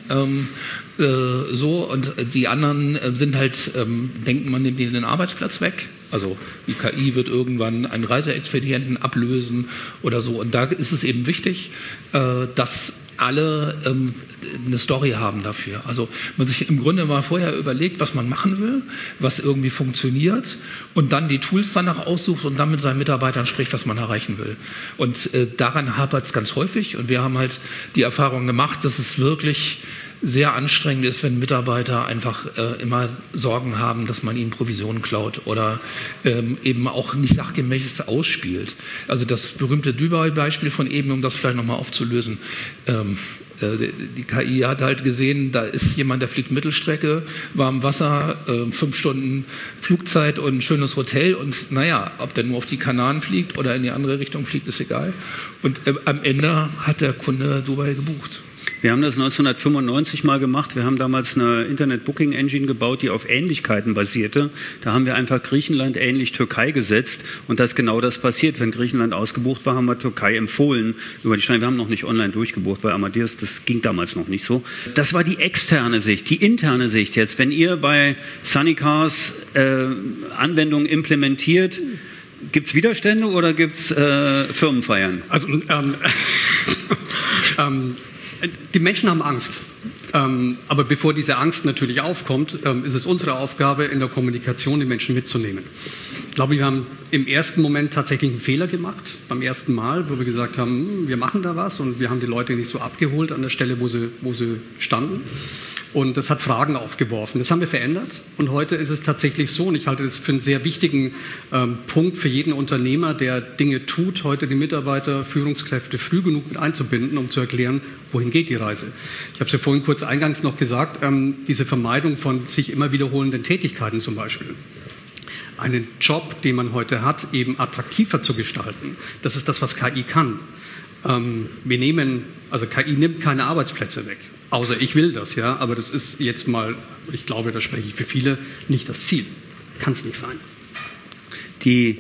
Und die anderen sind halt, denken, man nimmt ihnen den Arbeitsplatz weg. Also die KI wird irgendwann einen Reiseexpedienten ablösen oder so. Und da ist es eben wichtig, dass alle eine Story haben dafür. Also man sich im Grunde mal vorher überlegt, was man machen will, was irgendwie funktioniert und dann die Tools danach aussucht und dann mit seinen Mitarbeitern spricht, was man erreichen will. Und daran hapert es ganz häufig und wir haben halt die Erfahrung gemacht, dass es wirklich sehr anstrengend ist, wenn Mitarbeiter einfach immer Sorgen haben, dass man ihnen Provisionen klaut oder eben auch nicht sachgemäß ausspielt. Also das berühmte Dubai-Beispiel von eben, um das vielleicht nochmal aufzulösen. Die KI hat halt gesehen, da ist jemand, der fliegt Mittelstrecke, warm Wasser, 5 Stunden Flugzeit und ein schönes Hotel und naja, ob der nur auf die Kanaren fliegt oder in die andere Richtung fliegt, ist egal. Und am Ende hat der Kunde Dubai gebucht. Wir haben das 1995 mal gemacht. Wir haben damals eine Internet-Booking-Engine gebaut, die auf Ähnlichkeiten basierte. Da haben wir einfach Griechenland ähnlich Türkei gesetzt. Und da ist genau das passiert. Wenn Griechenland ausgebucht war, haben wir Türkei empfohlen über die Strecke. Wir haben noch nicht online durchgebucht bei Amadeus. Das ging damals noch nicht so. Das war die externe Sicht. Die interne Sicht jetzt. Wenn ihr bei Sunnycars Anwendungen implementiert, gibt es Widerstände oder gibt es Firmenfeiern? Also, die Menschen haben Angst. Aber bevor diese Angst natürlich aufkommt, ist es unsere Aufgabe, in der Kommunikation die Menschen mitzunehmen. Ich glaube, wir haben im ersten Moment tatsächlich einen Fehler gemacht, beim ersten Mal, wo wir gesagt haben, wir machen da was und wir haben die Leute nicht so abgeholt an der Stelle, wo sie standen. Und das hat Fragen aufgeworfen. Das haben wir verändert. Und heute ist es tatsächlich so, und ich halte das für einen sehr wichtigen Punkt für jeden Unternehmer, der Dinge tut, heute die Mitarbeiter, Führungskräfte früh genug mit einzubinden, um zu erklären, wohin geht die Reise. Ich habe es ja vorhin kurz eingangs noch gesagt, diese Vermeidung von sich immer wiederholenden Tätigkeiten zum Beispiel. Einen Job, den man heute hat, eben attraktiver zu gestalten. Das ist das, was KI kann. KI nimmt keine Arbeitsplätze weg. Außer ich will das, ja, aber das ist jetzt mal, ich glaube, da spreche ich für viele, nicht das Ziel. Kann es nicht sein. Die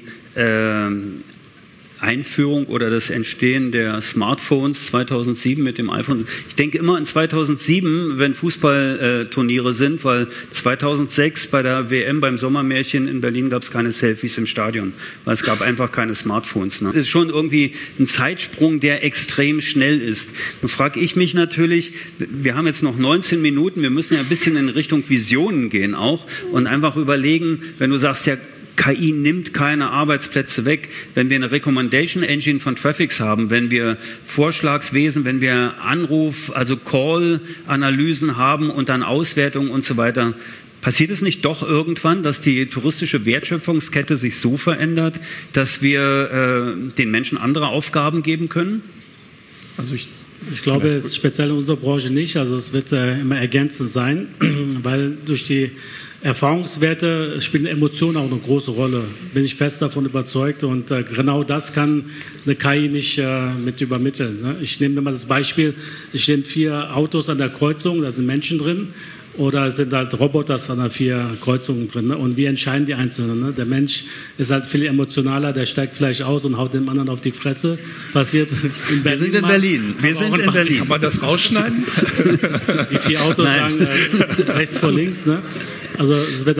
Einführung oder das Entstehen der Smartphones 2007 mit dem iPhone. Ich denke immer an 2007, wenn Fußballturniere sind, weil 2006 bei der WM beim Sommermärchen in Berlin gab es keine Selfies im Stadion, weil es gab einfach keine Smartphones. Ne? Das ist schon irgendwie ein Zeitsprung, der extrem schnell ist. Nun frage ich mich natürlich, wir haben jetzt noch 19 Minuten, wir müssen ja ein bisschen in Richtung Visionen gehen auch und einfach überlegen, wenn du sagst, ja, KI nimmt keine Arbeitsplätze weg. Wenn wir eine Recommendation Engine von Traffics haben, wenn wir Vorschlagswesen, wenn wir also Call-Analysen haben und dann Auswertungen und so weiter, passiert es nicht doch irgendwann, dass die touristische Wertschöpfungskette sich so verändert, dass wir den Menschen andere Aufgaben geben können? Also ich glaube, es ist speziell in unserer Branche nicht. Also es wird immer ergänzend sein, weil durch die Erfahrungswerte spielen Emotionen auch eine große Rolle, bin ich fest davon überzeugt und genau das kann eine KI nicht mit übermitteln. Ne? Ich nehme mal das Beispiel, es stehen 4 Autos an der Kreuzung, da sind Menschen drin oder es sind halt Roboter an der 4 Kreuzungen drin. Ne? Und wie entscheiden die Einzelnen? Ne? Der Mensch ist halt viel emotionaler, der steigt vielleicht aus und haut dem anderen auf die Fresse. Passiert in Berlin. Wir sind in Berlin. Wir sind in Berlin. Kann man das rausschneiden? Die 4 Autos sagen rechts vor links, ne? Also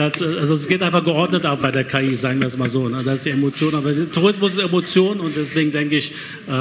es geht einfach geordnet ab bei der KI, sagen wir es mal so. Ne? Das ist die Emotion, aber Tourismus ist Emotion und deswegen denke ich,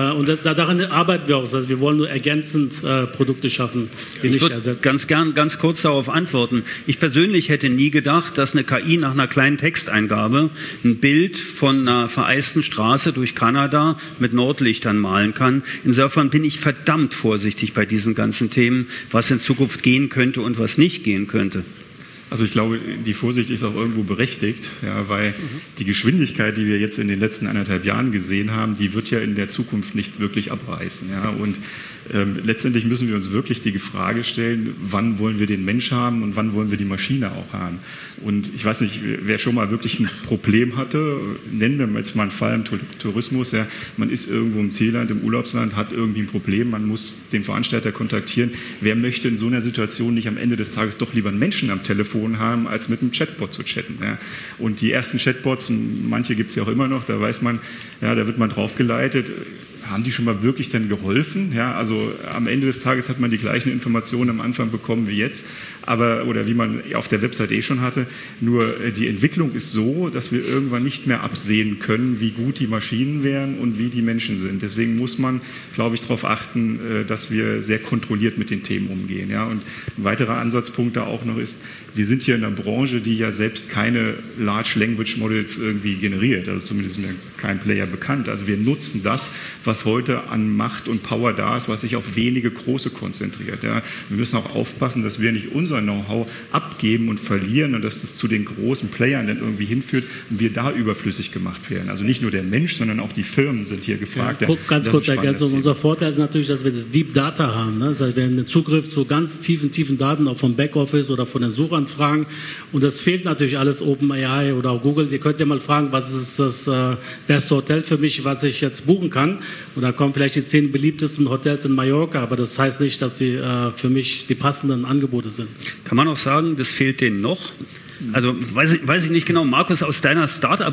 daran arbeiten wir auch. Also wir wollen nur ergänzend Produkte schaffen, die nicht ersetzen. Ganz gern, ganz kurz darauf antworten. Ich persönlich hätte nie gedacht, dass eine KI nach einer kleinen Texteingabe ein Bild von einer vereisten Straße durch Kanada mit Nordlichtern malen kann. Insofern bin ich verdammt vorsichtig bei diesen ganzen Themen, was in Zukunft gehen könnte und was nicht gehen könnte. Also ich glaube, die Vorsicht ist auch irgendwo berechtigt, ja, weil die Geschwindigkeit, die wir jetzt in den letzten 1,5 Jahren gesehen haben, die wird ja in der Zukunft nicht wirklich abreißen. Ja, und letztendlich müssen wir uns wirklich die Frage stellen, wann wollen wir den Mensch haben und wann wollen wir die Maschine auch haben. Und ich weiß nicht, wer schon mal wirklich ein Problem hatte, nennen wir jetzt mal einen Fall im Tourismus, ja, man ist irgendwo im Zielland, im Urlaubsland, hat irgendwie ein Problem, man muss den Veranstalter kontaktieren. Wer möchte in so einer Situation nicht am Ende des Tages doch lieber einen Menschen am Telefon haben, als mit einem Chatbot zu chatten. Ja. Und die ersten Chatbots, manche gibt es ja auch immer noch, da weiß man, ja, da wird man drauf geleitet. Haben die schon mal wirklich dann geholfen? Ja, also am Ende des Tages hat man die gleichen Informationen am Anfang bekommen wie jetzt, oder wie man auf der Website schon hatte. Nur die Entwicklung ist so, dass wir irgendwann nicht mehr absehen können, wie gut die Maschinen wären und wie die Menschen sind. Deswegen muss man, glaube ich, darauf achten, dass wir sehr kontrolliert mit den Themen umgehen. Ja, und ein weiterer Ansatzpunkt da auch noch ist, wir sind hier in einer Branche, die ja selbst keine Large Language Models irgendwie generiert. Also zumindest ist mir kein Player bekannt. Also wir nutzen das, was heute an Macht und Power da ist, was sich auf wenige große konzentriert. Ja. Wir müssen auch aufpassen, dass wir nicht unser Know-how abgeben und verlieren und dass das zu den großen Playern dann irgendwie hinführt und wir da überflüssig gemacht werden. Also nicht nur der Mensch, sondern auch die Firmen sind hier gefragt. Ja, ganz kurz Ergänzung. Unser Vorteil ist natürlich, dass wir das Deep Data haben. Ne? Das heißt, wir haben einen Zugriff zu ganz tiefen Daten, auch vom Backoffice oder von der Suchanfragen. Und das fehlt natürlich alles OpenAI oder auch Google. Ihr könnt ja mal fragen, was ist das beste Hotel für mich, was ich jetzt buchen kann. Und da kommen vielleicht die 10 beliebtesten Hotels in Mallorca, aber das heißt nicht, dass sie für mich die passenden Angebote sind. Kann man auch sagen, das fehlt denen noch? Also weiß ich nicht genau, Markus, aus deiner Startup,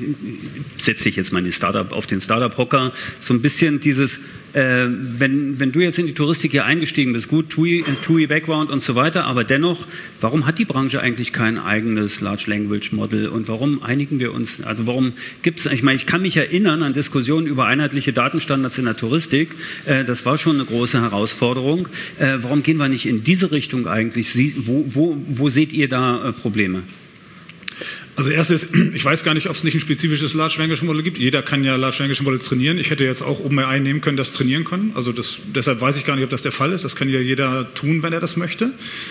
setze ich jetzt mal auf den Startup-Hocker, so ein bisschen dieses, wenn du jetzt in die Touristik hier eingestiegen bist, gut, TUI-Background und so weiter, aber dennoch, warum hat die Branche eigentlich kein eigenes Large Language Model und warum einigen wir uns, also warum gibt es, ich meine, ich kann mich erinnern an Diskussionen über einheitliche Datenstandards in der Touristik, das war schon eine große Herausforderung, warum gehen wir nicht in diese Richtung eigentlich, wo seht ihr da Probleme? Also erstes, ich weiß gar nicht, ob es nicht ein spezifisches Large Language Model gibt. Jeder kann ja Large Language Model trainieren. Ich hätte jetzt auch OpenAI nehmen können, das trainieren können. Also deshalb weiß ich gar nicht, ob das der Fall ist. Das kann ja jeder tun, wenn er das möchte.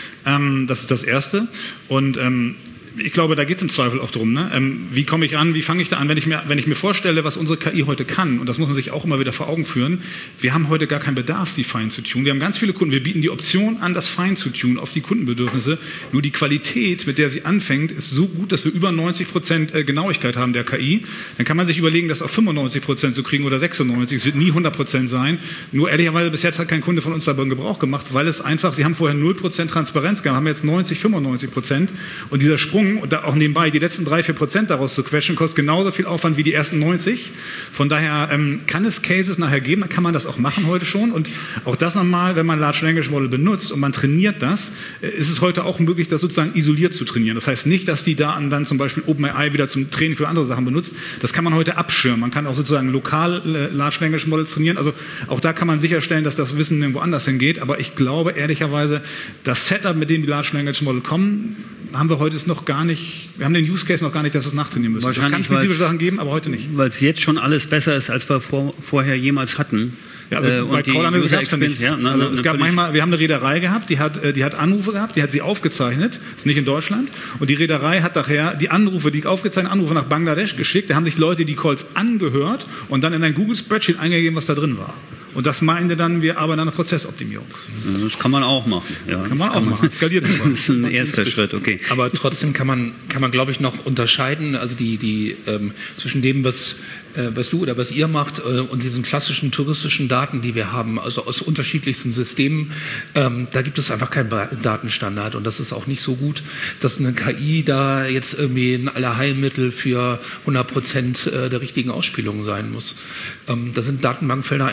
Das ist das Erste. Und ich glaube, da geht es im Zweifel auch drum. Ne? Wie komme ich an, wie fange ich da an, wenn ich mir vorstelle, was unsere KI heute kann, und das muss man sich auch immer wieder vor Augen führen, wir haben heute gar keinen Bedarf, die fein zu tun. Wir haben ganz viele Kunden, wir bieten die Option an, das fein zu tun auf die Kundenbedürfnisse. Nur die Qualität, mit der sie anfängt, ist so gut, dass wir über 90% Genauigkeit haben der KI. Dann kann man sich überlegen, das auf 95% zu kriegen oder 96%. Es wird nie 100% sein. Nur ehrlicherweise, bis jetzt hat kein Kunde von uns dabei Gebrauch gemacht, weil es einfach, sie haben vorher 0% Transparenz gehabt, haben jetzt 90-95%. Und dieser Sprung, und da auch nebenbei die letzten 3-4% daraus zu quetschen, kostet genauso viel Aufwand wie die ersten 90. Von daher kann es Cases nachher geben, dann kann man das auch machen heute schon. Und auch das nochmal, wenn man Large Language Model benutzt und man trainiert das, ist es heute auch möglich, das sozusagen isoliert zu trainieren. Das heißt nicht, dass die Daten dann zum Beispiel OpenAI wieder zum Training für andere Sachen benutzt. Das kann man heute abschirmen. Man kann auch sozusagen lokal Large Language Models trainieren. Also auch da kann man sicherstellen, dass das Wissen irgendwo anders hingeht. Aber ich glaube ehrlicherweise, das Setup, mit dem die Large Language Model kommen, haben wir heute noch gar nicht, wir haben den Use Case noch gar nicht, dass es nachtrainieren müssen. Es kann spezifische Sachen geben, aber heute nicht. Weil es jetzt schon alles besser ist, als wir vorher jemals hatten. Ja, also bei Call Analytics gab es ja nichts. Ja, also es gab manchmal, wir haben eine Reederei gehabt, die hat Anrufe gehabt, die hat sie aufgezeichnet, ist nicht in Deutschland, und die Reederei hat nachher die aufgezeichneten Anrufe nach Bangladesch geschickt, da haben sich Leute die Calls angehört und dann in ein Google Spreadsheet eingegeben, was da drin war. Und das meinte dann, wir arbeiten an einer Prozessoptimierung. Das kann man auch machen. Ja, kann man auch machen. Skaliert das ist ein erster Schritt, okay. Aber trotzdem kann man glaube ich, noch unterscheiden, also die zwischen dem, was du oder was ihr macht und diesen klassischen touristischen Daten, die wir haben, also aus unterschiedlichsten Systemen, da gibt es einfach keinen Datenstandard und das ist auch nicht so gut, dass eine KI da jetzt irgendwie ein Allerheilmittel für 100% der richtigen Ausspielung sein muss. Da sind Datenbankfelder einfach nicht gefüllt.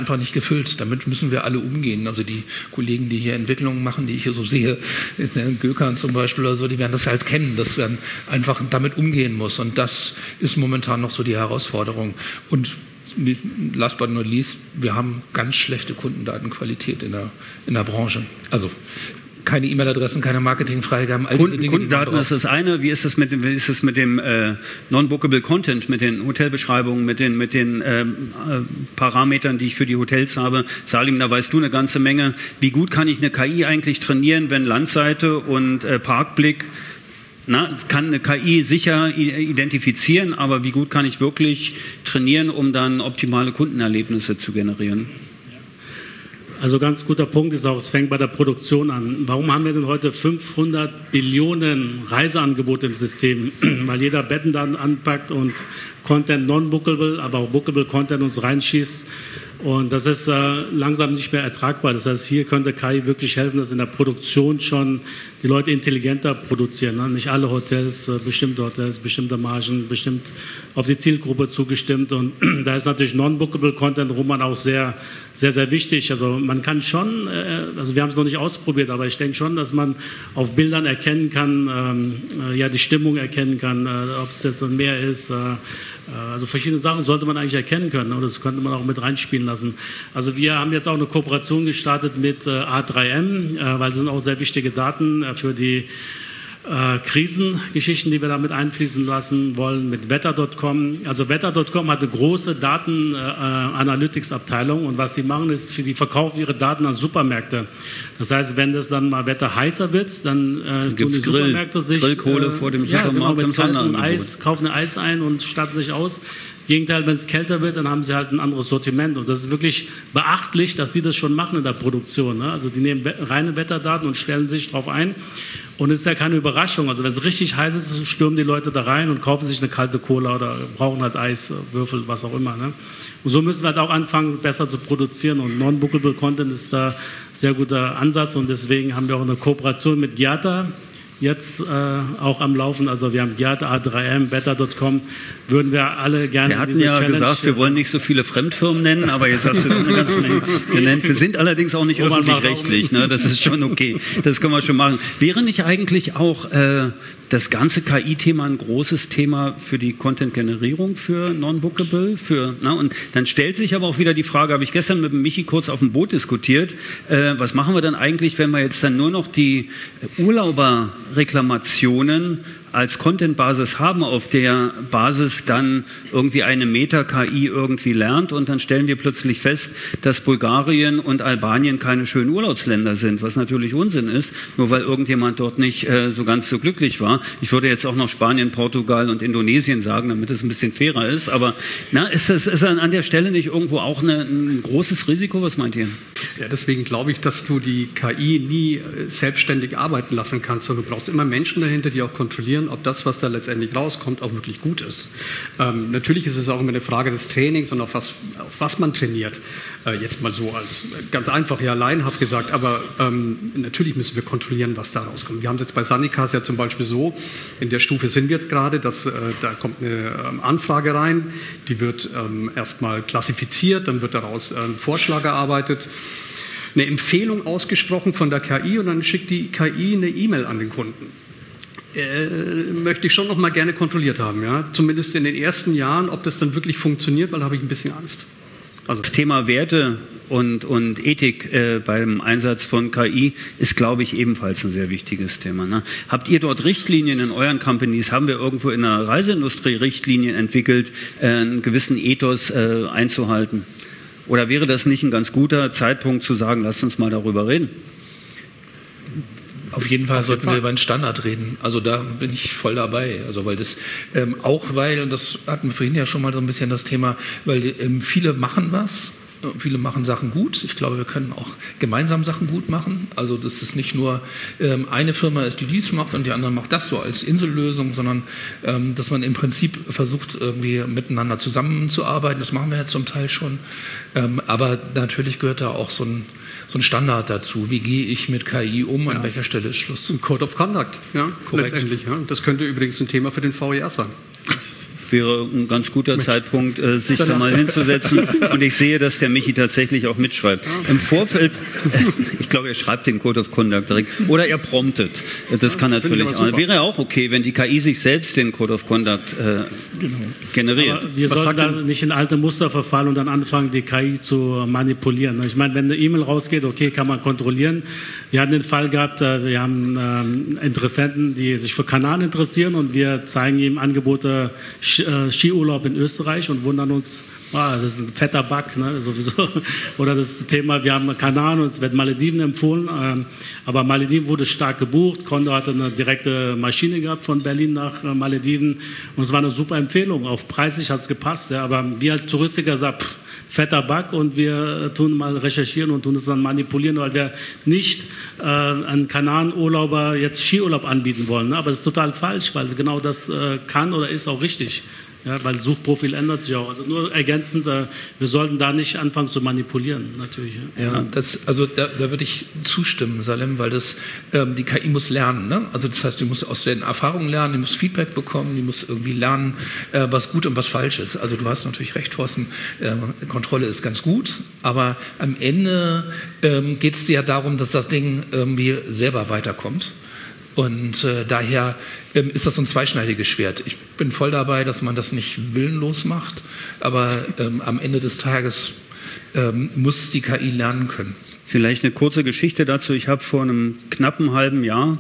erfüllt. Damit müssen wir alle umgehen. Also die Kollegen, die hier Entwicklungen machen, die ich hier so sehe, Gökhan zum Beispiel oder so, die werden das halt kennen, dass man einfach damit umgehen muss. Und das ist momentan noch so die Herausforderung. Und last but not least, wir haben ganz schlechte Kundendatenqualität in der Branche. Also keine E-Mail-Adressen, keine Marketingfreigaben, all diese Dinge. Kundendaten ist das eine. Wie ist es mit dem Non-Bookable Content, mit den Hotelbeschreibungen, mit den Parametern, die ich für die Hotels habe? Salim, da weißt du eine ganze Menge. Wie gut kann ich eine KI eigentlich trainieren, wenn Landseite und Parkblick, kann eine KI sicher identifizieren, aber wie gut kann ich wirklich trainieren, um dann optimale Kundenerlebnisse zu generieren? Also ganz guter Punkt ist auch, es fängt bei der Produktion an. Warum haben wir denn heute 500 Billionen Reiseangebote im System? Weil jeder Betten dann anpackt und Content non-bookable, aber auch bookable Content uns reinschießt. Und das ist langsam nicht mehr ertragbar. Das heißt, hier könnte KI wirklich helfen, dass in der Produktion schon die Leute intelligenter produzieren. Ne? Nicht alle Hotels, bestimmte Margen, bestimmt auf die Zielgruppe zugestimmt. Und da ist natürlich non-bookable Content, Roman, auch sehr, sehr, sehr wichtig. Also man kann schon, also wir haben es noch nicht ausprobiert, aber ich denke schon, dass man auf Bildern erkennen kann, die Stimmung erkennen kann, ob es jetzt ein Meer ist. Also verschiedene Sachen sollte man eigentlich erkennen können, und das könnte man auch mit reinspielen lassen. Also wir haben jetzt auch eine Kooperation gestartet mit A3M, weil es sind auch sehr wichtige Daten für die Krisengeschichten, die wir damit einfließen lassen wollen, mit Wetter.com. Also Wetter.com hat eine große Daten-Analytics-Abteilung, und was sie machen ist, die verkaufen ihre Daten an Supermärkte. Das heißt, wenn das dann mal Wetter heißer wird, dann tun die Supermärkte sich Grillkohle vor dem Supermarkt im Sonderangebot. Kaufen Eis ein und statten sich aus. Im Gegenteil, wenn es kälter wird, dann haben sie halt ein anderes Sortiment. Und das ist wirklich beachtlich, dass die das schon machen in der Produktion. Ne? Also die nehmen reine Wetterdaten und stellen sich darauf ein. Und es ist ja keine Überraschung. Also wenn es richtig heiß ist, stürmen die Leute da rein und kaufen sich eine kalte Cola oder brauchen halt Eis, Würfel, was auch immer. Ne? Und so müssen wir halt auch anfangen, besser zu produzieren. Und Non-Bookable Content ist da ein sehr guter Ansatz. Und deswegen haben wir auch eine Kooperation mit Giata jetzt auch am Laufen. Also wir haben Giata, A3M, Better.com, würden wir alle gerne diese Challenge... Wir hatten ja gesagt, wir wollen nicht so viele Fremdfirmen nennen, aber jetzt hast du noch eine ganze Menge genannt. Wir sind allerdings auch nicht öffentlich-rechtlich, ne? Das ist schon okay. Das können wir schon machen. Wäre nicht eigentlich auch das ganze KI-Thema ein großes Thema für die Content-Generierung, für Non-Bookable? Und dann stellt sich aber auch wieder die Frage, habe ich gestern mit Michi kurz auf dem Boot diskutiert, was machen wir dann eigentlich, wenn wir jetzt dann nur noch die Urlauberreklamationen als Content-Basis haben, auf der Basis dann irgendwie eine Meta-KI irgendwie lernt, und dann stellen wir plötzlich fest, dass Bulgarien und Albanien keine schönen Urlaubsländer sind, was natürlich Unsinn ist, nur weil irgendjemand dort nicht so ganz so glücklich war. Ich würde jetzt auch noch Spanien, Portugal und Indonesien sagen, damit es ein bisschen fairer ist, aber ist an der Stelle nicht irgendwo auch ein großes Risiko? Was meint ihr? Ja, deswegen glaube ich, dass du die KI nie selbstständig arbeiten lassen kannst, sondern du brauchst immer Menschen dahinter, die auch kontrollieren, ob das, was da letztendlich rauskommt, auch wirklich gut ist. Natürlich ist es auch immer eine Frage des Trainings und auf was man trainiert. Jetzt mal so als ganz einfach, ja, laienhaft gesagt, aber natürlich müssen wir kontrollieren, was da rauskommt. Wir haben es jetzt bei Sanikas ja zum Beispiel so, in der Stufe sind wir jetzt gerade, dass da kommt eine Anfrage rein, die wird erstmal klassifiziert, dann wird daraus ein Vorschlag erarbeitet, eine Empfehlung ausgesprochen von der KI, und dann schickt die KI eine E-Mail an den Kunden. Möchte ich schon noch mal gerne kontrolliert haben, ja? Zumindest in den ersten Jahren, ob das dann wirklich funktioniert, weil da habe ich ein bisschen Angst. Also das Thema Werte und Ethik beim Einsatz von KI ist, glaube ich, ebenfalls ein sehr wichtiges Thema. Ne? Habt ihr dort Richtlinien in euren Companies? Haben wir irgendwo in der Reiseindustrie Richtlinien entwickelt, einen gewissen Ethos einzuhalten? Oder wäre das nicht ein ganz guter Zeitpunkt zu sagen, lasst uns mal darüber reden? Auf jeden Fall sollten wir über einen Standard reden. Also da bin ich voll dabei. Also weil das und das hatten wir vorhin ja schon mal so ein bisschen das Thema, weil viele machen was. Viele machen Sachen gut. Ich glaube, wir können auch gemeinsam Sachen gut machen. Also dass es nicht nur eine Firma ist, die dies macht und die andere macht das so als Insellösung, sondern dass man im Prinzip versucht, irgendwie miteinander zusammenzuarbeiten. Das machen wir ja zum Teil schon. Aber natürlich gehört da auch so ein Standard dazu. Wie gehe ich mit KI um? An welcher Stelle ist Schluss? Ein Code of Conduct, ja, letztendlich. Ja. Das könnte übrigens ein Thema für den VER sein. wäre ein ganz guter Zeitpunkt, sich da mal hinzusetzen. Und ich sehe, dass der Michi tatsächlich auch mitschreibt. Im Vorfeld, ich glaube, er schreibt den Code of Conduct direkt. Oder er promptet. Das kann natürlich auch. Wäre ja auch okay, wenn die KI sich selbst den Code of Conduct generiert. Aber wir sollten da nicht in alte Muster verfallen und dann anfangen, die KI zu manipulieren. Ich meine, wenn eine E-Mail rausgeht, okay, kann man kontrollieren. Wir hatten den Fall gehabt, wir haben Interessenten, die sich für Kanaren interessieren und wir zeigen ihm Angebote Skiurlaub in Österreich und wundern uns, das ist ein fetter Bug, ne, sowieso. Oder das Thema, wir haben Kanaren und es wird Malediven empfohlen, aber Malediven wurde stark gebucht. Condor hatte eine direkte Maschine gehabt von Berlin nach Malediven und es war eine super Empfehlung. Auch preislich hat es gepasst, ja, aber wir als Touristiker sagen, fetter Bug und wir tun mal recherchieren und tun es dann manipulieren, weil wir nicht an Kanarenurlauber jetzt Skiurlaub anbieten wollen. Ne? Aber das ist total falsch, weil genau das kann oder ist auch richtig. Ja, weil das Suchprofil ändert sich auch. Also nur ergänzend, wir sollten da nicht anfangen zu manipulieren, natürlich. Ja, da würde ich zustimmen, Salem, weil die KI muss lernen. Ne? Also das heißt, die muss aus den Erfahrungen lernen, die muss Feedback bekommen, die muss irgendwie lernen, was gut und was falsch ist. Also du hast natürlich recht, Thorsten, Kontrolle ist ganz gut, aber am Ende geht es ja darum, dass das Ding irgendwie selber weiterkommt. Und daher ist das so ein zweischneidiges Schwert. Ich bin voll dabei, dass man das nicht willenlos macht, aber am Ende des Tages muss die KI lernen können. Vielleicht eine kurze Geschichte dazu. Ich habe vor einem knappen halben Jahr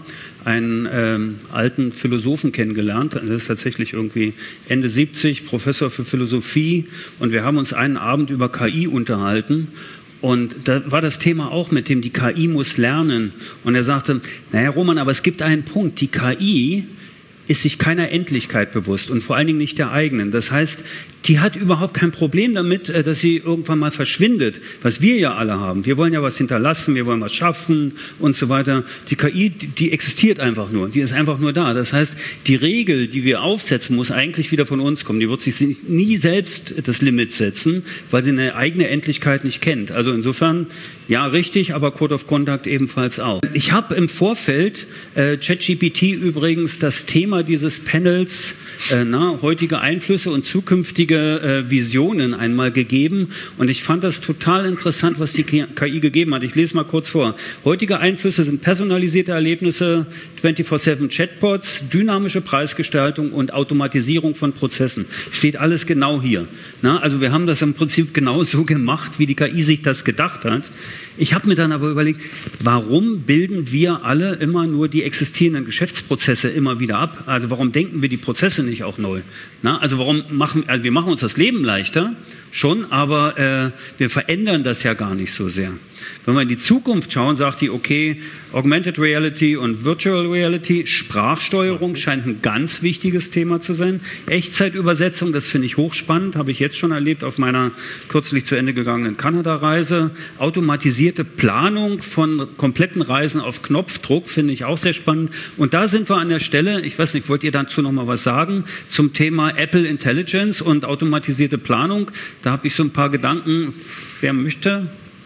einen alten Philosophen kennengelernt. Das ist tatsächlich irgendwie Ende 70, Professor für Philosophie. Und wir haben uns einen Abend über KI unterhalten. Und da war das Thema auch mit dem, die KI muss lernen. Und er sagte, naja Roman, aber es gibt einen Punkt, die KI ist sich keiner Endlichkeit bewusst und vor allen Dingen nicht der eigenen. Das heißt, die hat überhaupt kein Problem damit, dass sie irgendwann mal verschwindet, was wir ja alle haben. Wir wollen ja was hinterlassen, wir wollen was schaffen und so weiter. Die KI, die existiert einfach nur, die ist einfach nur da. Das heißt, die Regel, die wir aufsetzen, muss eigentlich wieder von uns kommen. Die wird sich nie selbst das Limit setzen, weil sie eine eigene Endlichkeit nicht kennt. Also insofern, ja, richtig, aber Code of Conduct ebenfalls auch. Ich habe im Vorfeld ChatGPT übrigens das Thema dieses Panels heutige Einflüsse und zukünftige Visionen einmal gegeben. Und ich fand das total interessant, was die KI gegeben hat. Ich lese mal kurz vor. Heutige Einflüsse sind personalisierte Erlebnisse, 24/7 Chatbots, dynamische Preisgestaltung und Automatisierung von Prozessen. Steht alles genau hier. Also wir haben das im Prinzip genauso gemacht, wie die KI sich das gedacht hat. Ich habe mir dann aber überlegt, warum bilden wir alle immer nur die existierenden Geschäftsprozesse immer wieder ab? Also warum denken wir die Prozesse nicht auch neu? Also wir machen uns das Leben leichter, schon, aber wir verändern das ja gar nicht so sehr. Wenn wir in die Zukunft schauen, sagt die, okay, Augmented Reality und Virtual Reality, Sprachsteuerung scheint ein ganz wichtiges Thema zu sein. Echtzeitübersetzung, das finde ich hochspannend, habe ich jetzt schon erlebt auf meiner kürzlich zu Ende gegangenen Kanada-Reise. Automatisierte Planung von kompletten Reisen auf Knopfdruck, finde ich auch sehr spannend. Und da sind wir an der Stelle, ich weiß nicht, wollt ihr dazu noch mal was sagen, zum Thema Apple Intelligence und automatisierte Planung. Da habe ich so ein paar Gedanken. Wer möchte?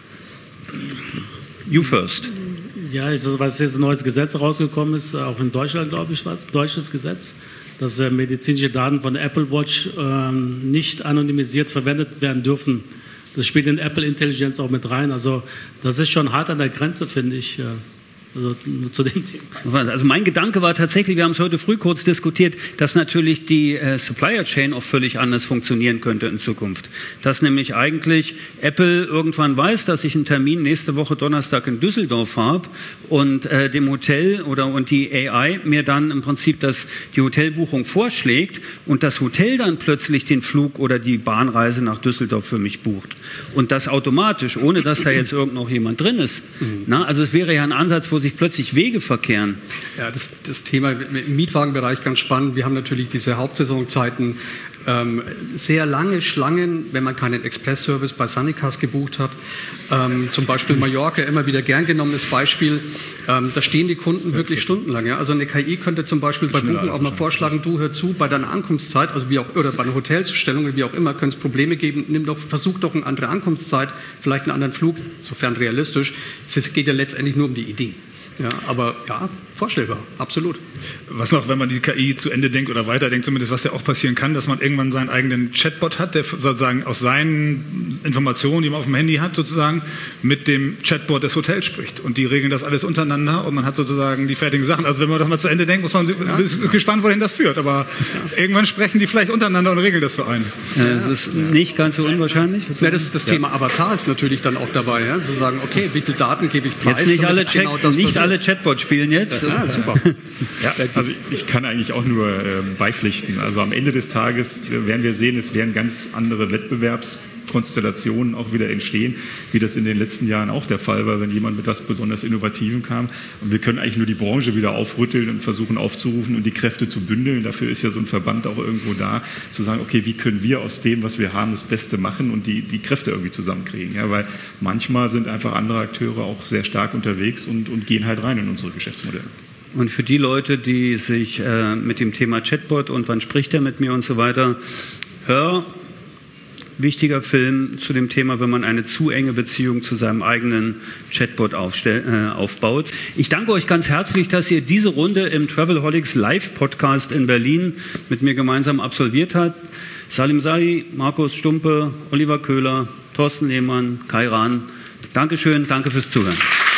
You first. Ja, was jetzt ein neues Gesetz rausgekommen ist, auch in Deutschland, glaube ich, was, deutsches Gesetz, dass medizinische Daten von der Apple Watch nicht anonymisiert verwendet werden dürfen. Das spielt in Apple Intelligence auch mit rein. Also das ist schon hart an der Grenze, finde ich. Also zu dem Thema. Also mein Gedanke war tatsächlich, wir haben es heute früh kurz diskutiert, dass natürlich die Supplier Chain auch völlig anders funktionieren könnte in Zukunft. Dass nämlich eigentlich Apple irgendwann weiß, dass ich einen Termin nächste Woche Donnerstag in Düsseldorf habe und dem Hotel und die AI mir dann im Prinzip die Hotelbuchung vorschlägt und das Hotel dann plötzlich den Flug oder die Bahnreise nach Düsseldorf für mich bucht. Und das automatisch, ohne dass da jetzt irgend noch jemand drin ist. Also es wäre ja ein Ansatz, wo sich plötzlich Wege verkehren. Ja, das Thema im Mietwagenbereich ganz spannend. Wir haben natürlich diese Hauptsaisonzeiten, sehr lange Schlangen, wenn man keinen Express-Service bei Sunnycars gebucht hat. Zum Beispiel Mallorca, immer wieder gern genommenes Beispiel. Da stehen die Kunden wirklich stundenlang. Ja? Also eine KI könnte zum Beispiel bei Buchen auch mal vorschlagen, du hör zu, bei deiner Ankunftszeit, also oder bei einer Hotelzustellung, wie auch immer, könnte es Probleme geben, versuch doch eine andere Ankunftszeit, vielleicht einen anderen Flug, sofern realistisch. Es geht ja letztendlich nur um die Idee. Ja, aber ja, Vorstellbar, absolut. Was noch, wenn man die KI zu Ende denkt oder weiterdenkt, zumindest was ja auch passieren kann, dass man irgendwann seinen eigenen Chatbot hat, der sozusagen aus seinen Informationen, die man auf dem Handy hat, sozusagen mit dem Chatbot des Hotels spricht. Und die regeln das alles untereinander und man hat sozusagen die fertigen Sachen. Also wenn man das mal zu Ende denkt, ist gespannt, wohin das führt. Aber irgendwann sprechen die vielleicht untereinander und regeln das für einen. Es ist nicht ganz so unwahrscheinlich. Ja, das Thema Avatar ist natürlich dann auch dabei, ja? Zu sagen, okay, wie viele Daten gebe ich preis? Jetzt nicht alle Chatbots spielen jetzt. Ja, super. Ja, also ich kann eigentlich auch nur beipflichten. Also am Ende des Tages werden wir sehen, es werden ganz andere Wettbewerbskonstellationen auch wieder entstehen, wie das in den letzten Jahren auch der Fall war, wenn jemand mit etwas besonders Innovativem kam. Und wir können eigentlich nur die Branche wieder aufrütteln und versuchen aufzurufen und die Kräfte zu bündeln. Dafür ist ja so ein Verband auch irgendwo da, zu sagen, okay, wie können wir aus dem, was wir haben, das Beste machen und die Kräfte irgendwie zusammenkriegen. Ja, weil manchmal sind einfach andere Akteure auch sehr stark unterwegs und gehen halt rein in unsere Geschäftsmodelle. Und für die Leute, die sich mit dem Thema Chatbot und wann spricht er mit mir und so weiter, wichtiger Film zu dem Thema, wenn man eine zu enge Beziehung zu seinem eigenen Chatbot aufbaut. Ich danke euch ganz herzlich, dass ihr diese Runde im Travelholics Live-Podcast in Berlin mit mir gemeinsam absolviert habt. Salim Sahi, Markus Stumpe, Oliver Köhler, Thorsten Lehmann, Kai Rahn. Dankeschön, danke fürs Zuhören.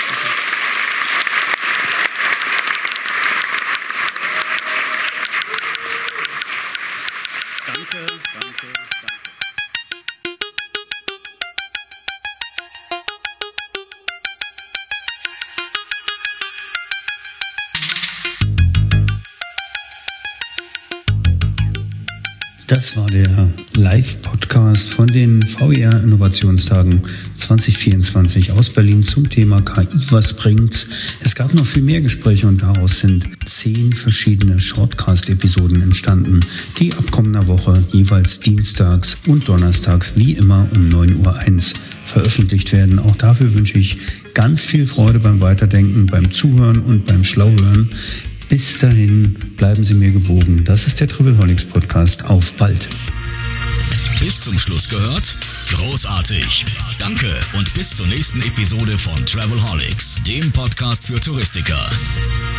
Das war der Live-Podcast von den VR-Innovationstagen 2024 aus Berlin zum Thema KI, was bringt's? Es gab noch viel mehr Gespräche und daraus sind 10 verschiedene Shortcast-Episoden entstanden, die ab kommender Woche jeweils dienstags und donnerstags wie immer um 9:01 Uhr veröffentlicht werden. Auch dafür wünsche ich ganz viel Freude beim Weiterdenken, beim Zuhören und beim Schlauhören. Bis dahin bleiben Sie mir gewogen. Das ist der Travelholics Podcast. Auf bald. Bis zum Schluss gehört? Großartig. Danke und bis zur nächsten Episode von Travelholics, dem Podcast für Touristiker.